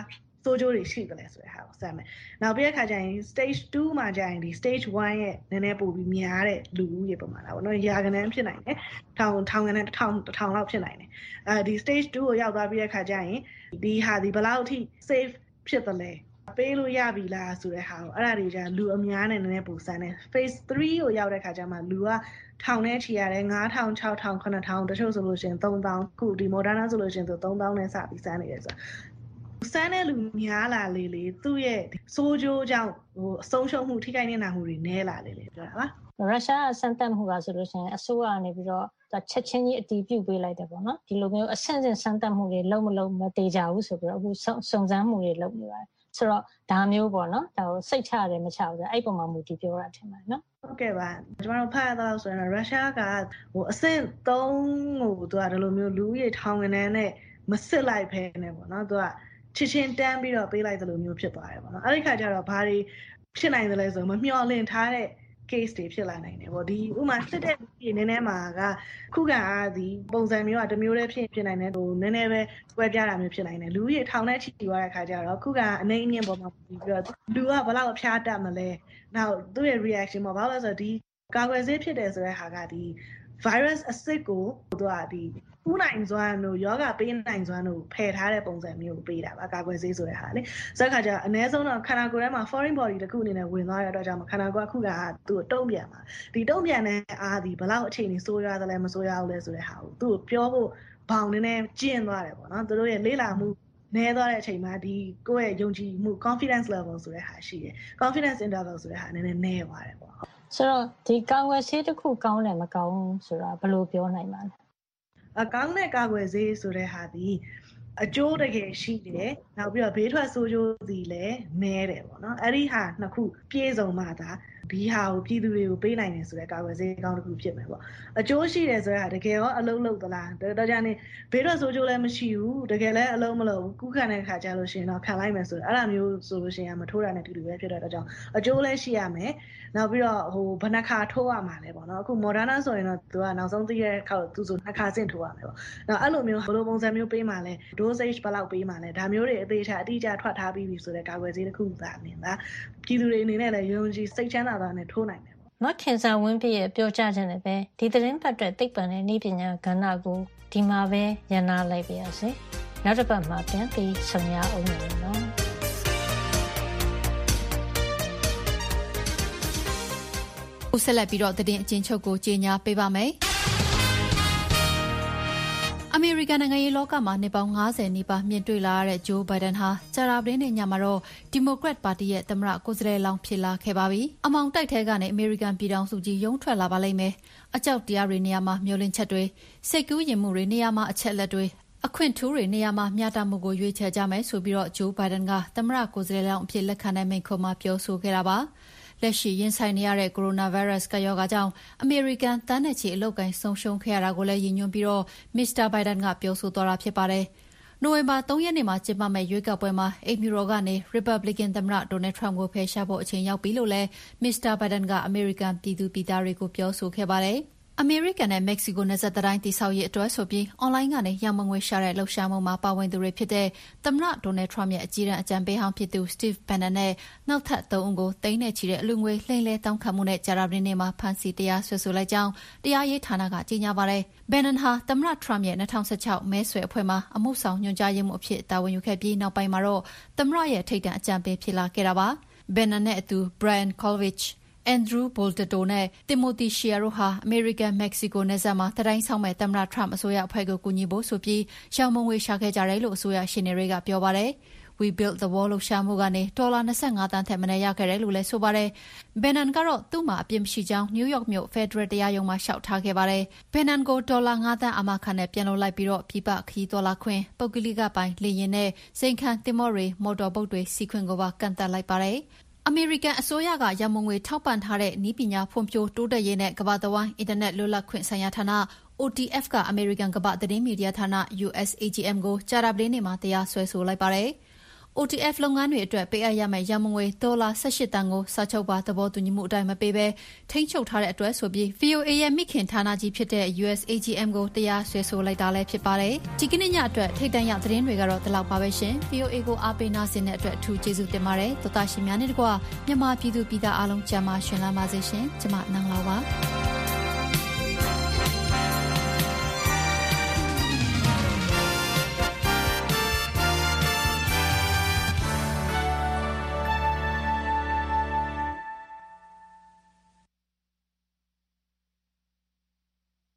Speaker 11: စိုးကျိုးတွေရှိတယ်လဲဆိုတဲ့ဟာကိုစမ်းမယ်။နောက်ပြီးတဲ့အခါကျရင် stage 2မှာကျရင်ဒီ stage 1ရဲ့နည်းနည်းပိုပြီးများတဲ့လူဦးရေပုံမှန်လားပေါ့နော်။ရာဂဏန်းဖြစ်နိုင်တယ်။ထောင်ဂဏန်း1000လောက်ဖြစ်နိုင်တယ်။ဒီ stage 2ကိုရောက်သွားပြီးတဲ့အခါကျရင်ဒီဟာဒီဘယ်လောက်အထိ safe ဖြစ်တယ်လဲပေးလို့ရပြီလားဆိုတဲ့ဟာကိုအဲ့ဒါတွေじゃလူအများနဲ့နည်းနည်းပိုစမ်းတယ် phase 3ကိုရောက်တဲ့ခါကျမှလူကထောင်နဲ့ချီရတယ်9000 6000 9000တချို့ဆိုလို့ရှိရင်3000ခုဒီ Moderna ဆိုလို့ရှိရင်3000နဲ့စပြီးစမ်းနေတယ်ဆိုတော့စမ်းတဲ့လူများလာလေသူ့ရဲ့စိုးကျိုးကြောင့်အဆုံးရှုံးမှုထိခိုက်နေတာမှုတွေနည်းလာလေပြောတာပါ
Speaker 4: ရုရှားစမ်းသပ်မှုကဆိုလို့ရှိရင်အစိုးရကနေပြီးတော့ချက်ချင်းကြီးအတည်ပြုပေးလိုက်တယ်ပေါ့နော်ဒီလိုမျိုးအဆင့်ဆင့်စမ်းသပ်မှုတွေလုံးမလုံးမတေချာဘူးဆိုပြီးတော့အခုစုံစမ်းမှုတွေလုပ်နေပါတယ်ဆိုတော့ဒါမျိုးပေါ့နော်ဒါကိုစိတ်ချရတယ်မချဘူးဆိုအဲ့ပုံမှာမူတည်ပြောတာထင်ပါတယ်နော်
Speaker 11: ဟုတ်ကဲ့ပါကျွန်တော်တို့ဖတ်ရတော့ဆိုရင်ရုရှားကအဆင့်3ကိုသူကဒီလိုမျိုးလူကြီးထောင်ငန်းနဲ့မစစ်လိုက်ဖဲနဲ့ပေါ့နော်သူကချစ်ချင်းတန်းပြီးတော့ပေးလိုက်တယ်လို့မျိုးဖြစ်သွားတယ်ပေါ့နော်အဲ့ဒီခါကျတော့ဘာတွေဖြစ်နိုင်တယ်လဲဆိုမမျှော်လင့်ထားတဲ့ case တွေဖြစ်လာနိုင်တယ်ပေါ့ဒီဥမာစစ်တဲ့ပြည်နည်းနည်းမှာကခုခံအားဒီပုံစံမျိုးကတစ်မျိုးတည်းဖြစ်နိုင်တယ်ဟိုနည်းနည်းပဲကွဲပြားတာမျိုးဖြစ်နိုင်တယ်လူကြီးထောင်နဲ့ချီသွားတဲ့ခါကျတော့ခုခံအနေအမြင့်ပေါ်မှာပြီးတော့လူကဘယ်လောက်အဖျားတတ်မလဲနောက်သူ့ရဲ့ reaction မှာဘာလို့လဲဆိုတော့ဒီကာကွယ်ဆေးဖြစ်တယ်ဆိုတဲ့ဟာကဒီ virus အစစ်ကိုသူကဒီကူးနိုင်စွမ်းတို့ယောဂပေးနိုင်စွမ်းတို့ဖယ်ထားတဲ့ပုံစံမျိုးပေးတာပါကာကွယ်ဆေးဆိုတဲ့ဟာလေဆိုတဲ့ခါကျတော့အနည်းဆုံးတော့ခန္ဓာကိုယ်ထဲမှာ foreign body တစ်ခုအနေနဲ့ဝင်သွားရတော့ကြောင့်ခန္ဓာကိုယ်ခုကသူ့ကိုတုံ့ပြန်မှာဒီတုံ့ပြန်တဲ့အားဒီဘယ်လောက်အခြေအနေဆိုးရွားသလဲမဆိုးရွားဘူးလဲဆိုတဲ့ဟာကိုသူ့ကိုပြောဖို့ဘောင်နေကျင့်သွားတယ်ပေါ့နော်သူတို့ရဲ့လေ့လာမှုနည်းသွားတဲ့အချိန်မှာဒီကိုယ့်ရဲ့ယုံကြည်မှု confidence level ဆိုတဲ့ဟာရှိတယ် confidence interval ဆိုတဲ့ဟာနည်းနည်းနည်းသွားတယ်ပေါ့
Speaker 4: ဆိုတော့ဒီကာကွယ်ဆေးတစ်ခုကောင်းတယ်မကောင်းဘူးဆိုတာဘယ်လိုပြောနိုင်မှာလဲ
Speaker 11: အကောင်းတဲ့ကာကွယ်ဆေးဆိုတဲ့ဟာဒီအကျိုးတကယ်ရှိတယ်နောက်ပြီးတော့ဘေးထွက်ဆိုးကျိုးစီလည်းနည်းတယ်ပေါ့နော်အဲ့ဒီဟာနှစ်ခုပြည့်စုံမှသာဒီဟာကိုပြည်သူတွေကိုပေးနိုင်တယ်ဆိုတဲ့ကာကွယ်ဆေးကောင်းတစ်ခုဖြစ်မယ်ပေါ့အကျိုးရှိတယ်ဆိုတဲ့ဟာတကယ်ရောအလုံးလုံးသလားတော်ကြနေဘေးထွက်ဆိုးကျိုးလည်းမရှိဘူးတကယ်လည်းအလုံးမလုံးကူးခံတဲ့ခါကျလို့ရှိရင်တော့ခံလိုက်မယ်ဆိုတော့အဲ့လိုမျိုးဆိုလို့ရှိရင်မထိုးတာနဲ့တူတူပဲဖြစ်တဲ့ကြောင့်အကျိုးလည်းရှိရမယ်နောက်ပြီးတော့ဘယ်နှခါထိုးရမှာလဲပေါ့နော်အခု Moderna ဆိုရင်တော့သူကနောက်ဆုံးသိတဲ့အခါသူဆို2ခါစင့်ထိုးရမယ်ပေါ့နောက်အဲ့လိုမျိုးဘယ်လိုပုံစံမျိုးပေးမှာလဲ dosage ဘယ်လောက်ပေးမှာလဲဒါမျိုးတွေအသေးချာအတိအကျထွက်ထားပြီးပြီဆိုတဲ့ကာကွယ်ဆေးတစ်ခုသာမြင်တာပြည်သူတွေအနေနဲ့လည်းယုံကြည်စိတ်ချမ်းသာတာနဲ့ထိုးနိုင်တယ်
Speaker 4: မခင်စာဝင်းပြရဲ့ပြောကြားခြင်းနဲ့ပဲဒီသတင်းပတ်အတွက်သိပ္ပံနဲ့နည်းပညာကဏ္ဍကိုဒီမှာပဲရန်နာလိုက်ပါရစေနောက်တစ်ပတ်မှာပြန်ပြီးဆုံရအောင်နော်
Speaker 22: ဦးဆက်လက်ပြီးတော့သတင်းအကျဉ်းချုပ်ကိုကြေညာပေးပါမယ်အမေရိကန်နိုင်ငံရေးလောကမှာနှစ်ပေါင်း90နီးပါးမြင့်တွေ့လာရတဲ့ဂျိုးဘိုင်ဒန်ဟာကြာသပတေးနေ့ညမှာတော့ဒီမိုကရက်ပါတီရဲ့သမ္မတကိုယ်စားလှယ်လောင်းဖြစ်လာခဲ့ပါပြီ။အမောင်တိုက်ထဲကနေအမေရိကန်ပြည်ထောင်စုကြီးရုံးထွက်လာပါလိမ့်မယ်။အကြောက်တရားတွေနေရာမှာမျောလင့်ချက်တွေစိတ်ကူးယဉ်မှုတွေနေရာမှာအချက်လက်တွေအခွင့်ထူးတွေနေရာမှာမျှတမှုကိုရွေးချယ်ကြမယ်ဆိုပြီးတော့ဂျိုးဘိုင်ဒန်ကသမ္မတကိုယ်စားလှယ်လောင်းအဖြစ်လက်ခံတဲ့မိန့်ခွန်းမှာပြောဆိုခဲ့တာပါ။လက်ရှိရင်ဆိုင်နေရတဲ့ကိုရိုနာဗိုင်းရပ်စ်ကပ်ရောဂါကြောင့်အမေရိကန်တန်းနဲ့ချီအလုပ်ကိုင်းဆုံးရှုံးခဲ့ရတာကိုလည်းရည်ညွှန်းပြီးတော့မစ္စတာဘိုင်ဒန်ကပြောဆိုသွားတာဖြစ်ပါတယ်။နိုဝင်ဘာ3ရက်နေ့မှာကျင်းပမယ့်ရွေးကောက်ပွဲမှာအိမ်ဖြူတော်ကနေရီပတ်ဘလစ်ကန်သမ္မတဒေါ်နယ်ထရမ့်ကိုဖယ်ရှားဖို့အချိန်ရောက်ပြီလို့လည်းမစ္စတာဘိုင်ဒန်ကအမေရိကန်ပြည်သူပြည်သားတွေကိုပြောဆိုခဲ့ပါတယ်။အမေရိကန်နဲ့မက္ကဆီကိုနယ်စပ်တိုင်းတိဆောက်ရေးအတွက်ဆိုပြီးအွန်လိုင်းကနေရန်မငွေရှာတဲ့လှုပ်ရှားမှုမှာပါဝင်သူတွေဖြစ်တဲ့သမ္မတဒေါ်နယ်ထရမ့်ရဲ့အကြီးအကဲအကြံပေးဟောင်းဖြစ်သူ Steve Bannon နဲ့နောက်ထပ်3ဦးကိုသိန်းနဲ့ချီတဲ့အလူငွေလှိမ့်လဲတောင်းခံမှုနဲ့ကြာသပတေးနေ့မှာဖမ်းဆီးတရားစွဲဆိုလိုက်ကြောင်းတရားရေးဌာနကကြေညာပါတယ်။ Bannon ဟာသမ္မတထရမ့်ရဲ့2016မဲဆွယ်အဖွဲ့မှာအမှုဆောင်ညွှန်ကြားရေးမှူးအဖြစ်တာဝန်ယူခဲ့ပြီးနောက်ပိုင်းမှာတော့သမ္မတရဲ့ထိပ်တန်းအကြံပေးဖြစ်လာခဲ့တာပါ။ Bannon နဲ့အတူ Brian Kolfage Andrew Bolton နဲ့ Timothy Shea တို့ဟာအမေရိကန်မက္ကဆီကိုနယ်စပ်မှာတိုင်းဆောင်မဲ့သမ္မတထရမ့်အစိုးရအဖွဲ့ကိုကူညီဖို့ဆိုပြီးရှောင်းမငွေရှာခဲ့ကြတယ်လို့အစိုးရရှင်းနေတွေကပြောပါတယ်။ We Build the Wall လှုပ်ရှားမှုကနေဒေါ်လာ25သန်းထက်မနည်းရခဲ့တယ်လို့လည်းဆိုပါတယ်။ Bannon ကတော့သူ့မှာအပြစ်မရှိကြောင်းနယူးယောက်မြို့ဖက်ဒရယ်တရားရုံးမှာလျှောက်ထားခဲ့ပါတယ်။ Bannon ကိုဒေါ်လာ5သန်းအာမခံနဲ့ပြန်လွှတ်လိုက်ပြီးတော့ပြည်ပခရီးသွားလာခွင့်ပုဂ္ဂလိကပိုင်လေယာဉ်နဲ့စိန်ခံသင်္ဘောတွေမော်တော်ဘုတ်တွေစီးခွင့်ကိုပါကန့်သတ်လိုက်ပါတယ်။အမေရိကန်အစိုးရကရန်ပုံငွေထောက်ပံ့ထားတဲ့နည်းပညာဖွံ့ဖြိုးတိုးတက်ရေးနဲ့ကမ္ဘာ့တဝိုင်းအင်တာနက်လွတ်လပ်ခွင့်ဆိုင်ရာဌာန OTF ကအမေရိကန်ကမ္ဘာ့သတင်းမီဒီယာဌာန USAGM ကိုကြာသပတေးနေ့မှာတရားစွဲဆိုလိုက်ပါတယ်။
Speaker 14: OTF လုပ်ငန်းတွေအတွက်ပေးအပ်ရမယ့်ရန်ပုံငွေ$18 တန်ကိုစာချုပ်ပါသဘောတူညီမှုအတိုင်းမပေးဘဲထိန်းချုပ်ထားတဲ့အတွက်ဆိုပြီး VOA ရဲ့မိခင်ဌာနကြီးဖြစ်တဲ့ USAGM ကိုတရားစွဲဆိုလိုက်တာလည်းဖြစ်ပါတယ်။ဒီကနေ့ညအတွက်ထိပ်တန်းရသတင်းတွေကတော့ဒီလောက်ပါပဲရှင်။ VOA ကိုအားပေးနာဆင်တဲ့အတွက်အထူးကျေးဇူးတင်ပါတယ်။သောတာရှင်များနဲ့တကွမြန်မာပြည်သူပြည်သားအားလုံးကျန်းမာရှင်လန်းပါစေရှင်။ကျွန်မနန်းလာပါ။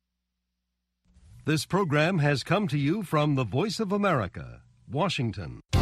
Speaker 16: This program has come to you from the Voice of America, Washington.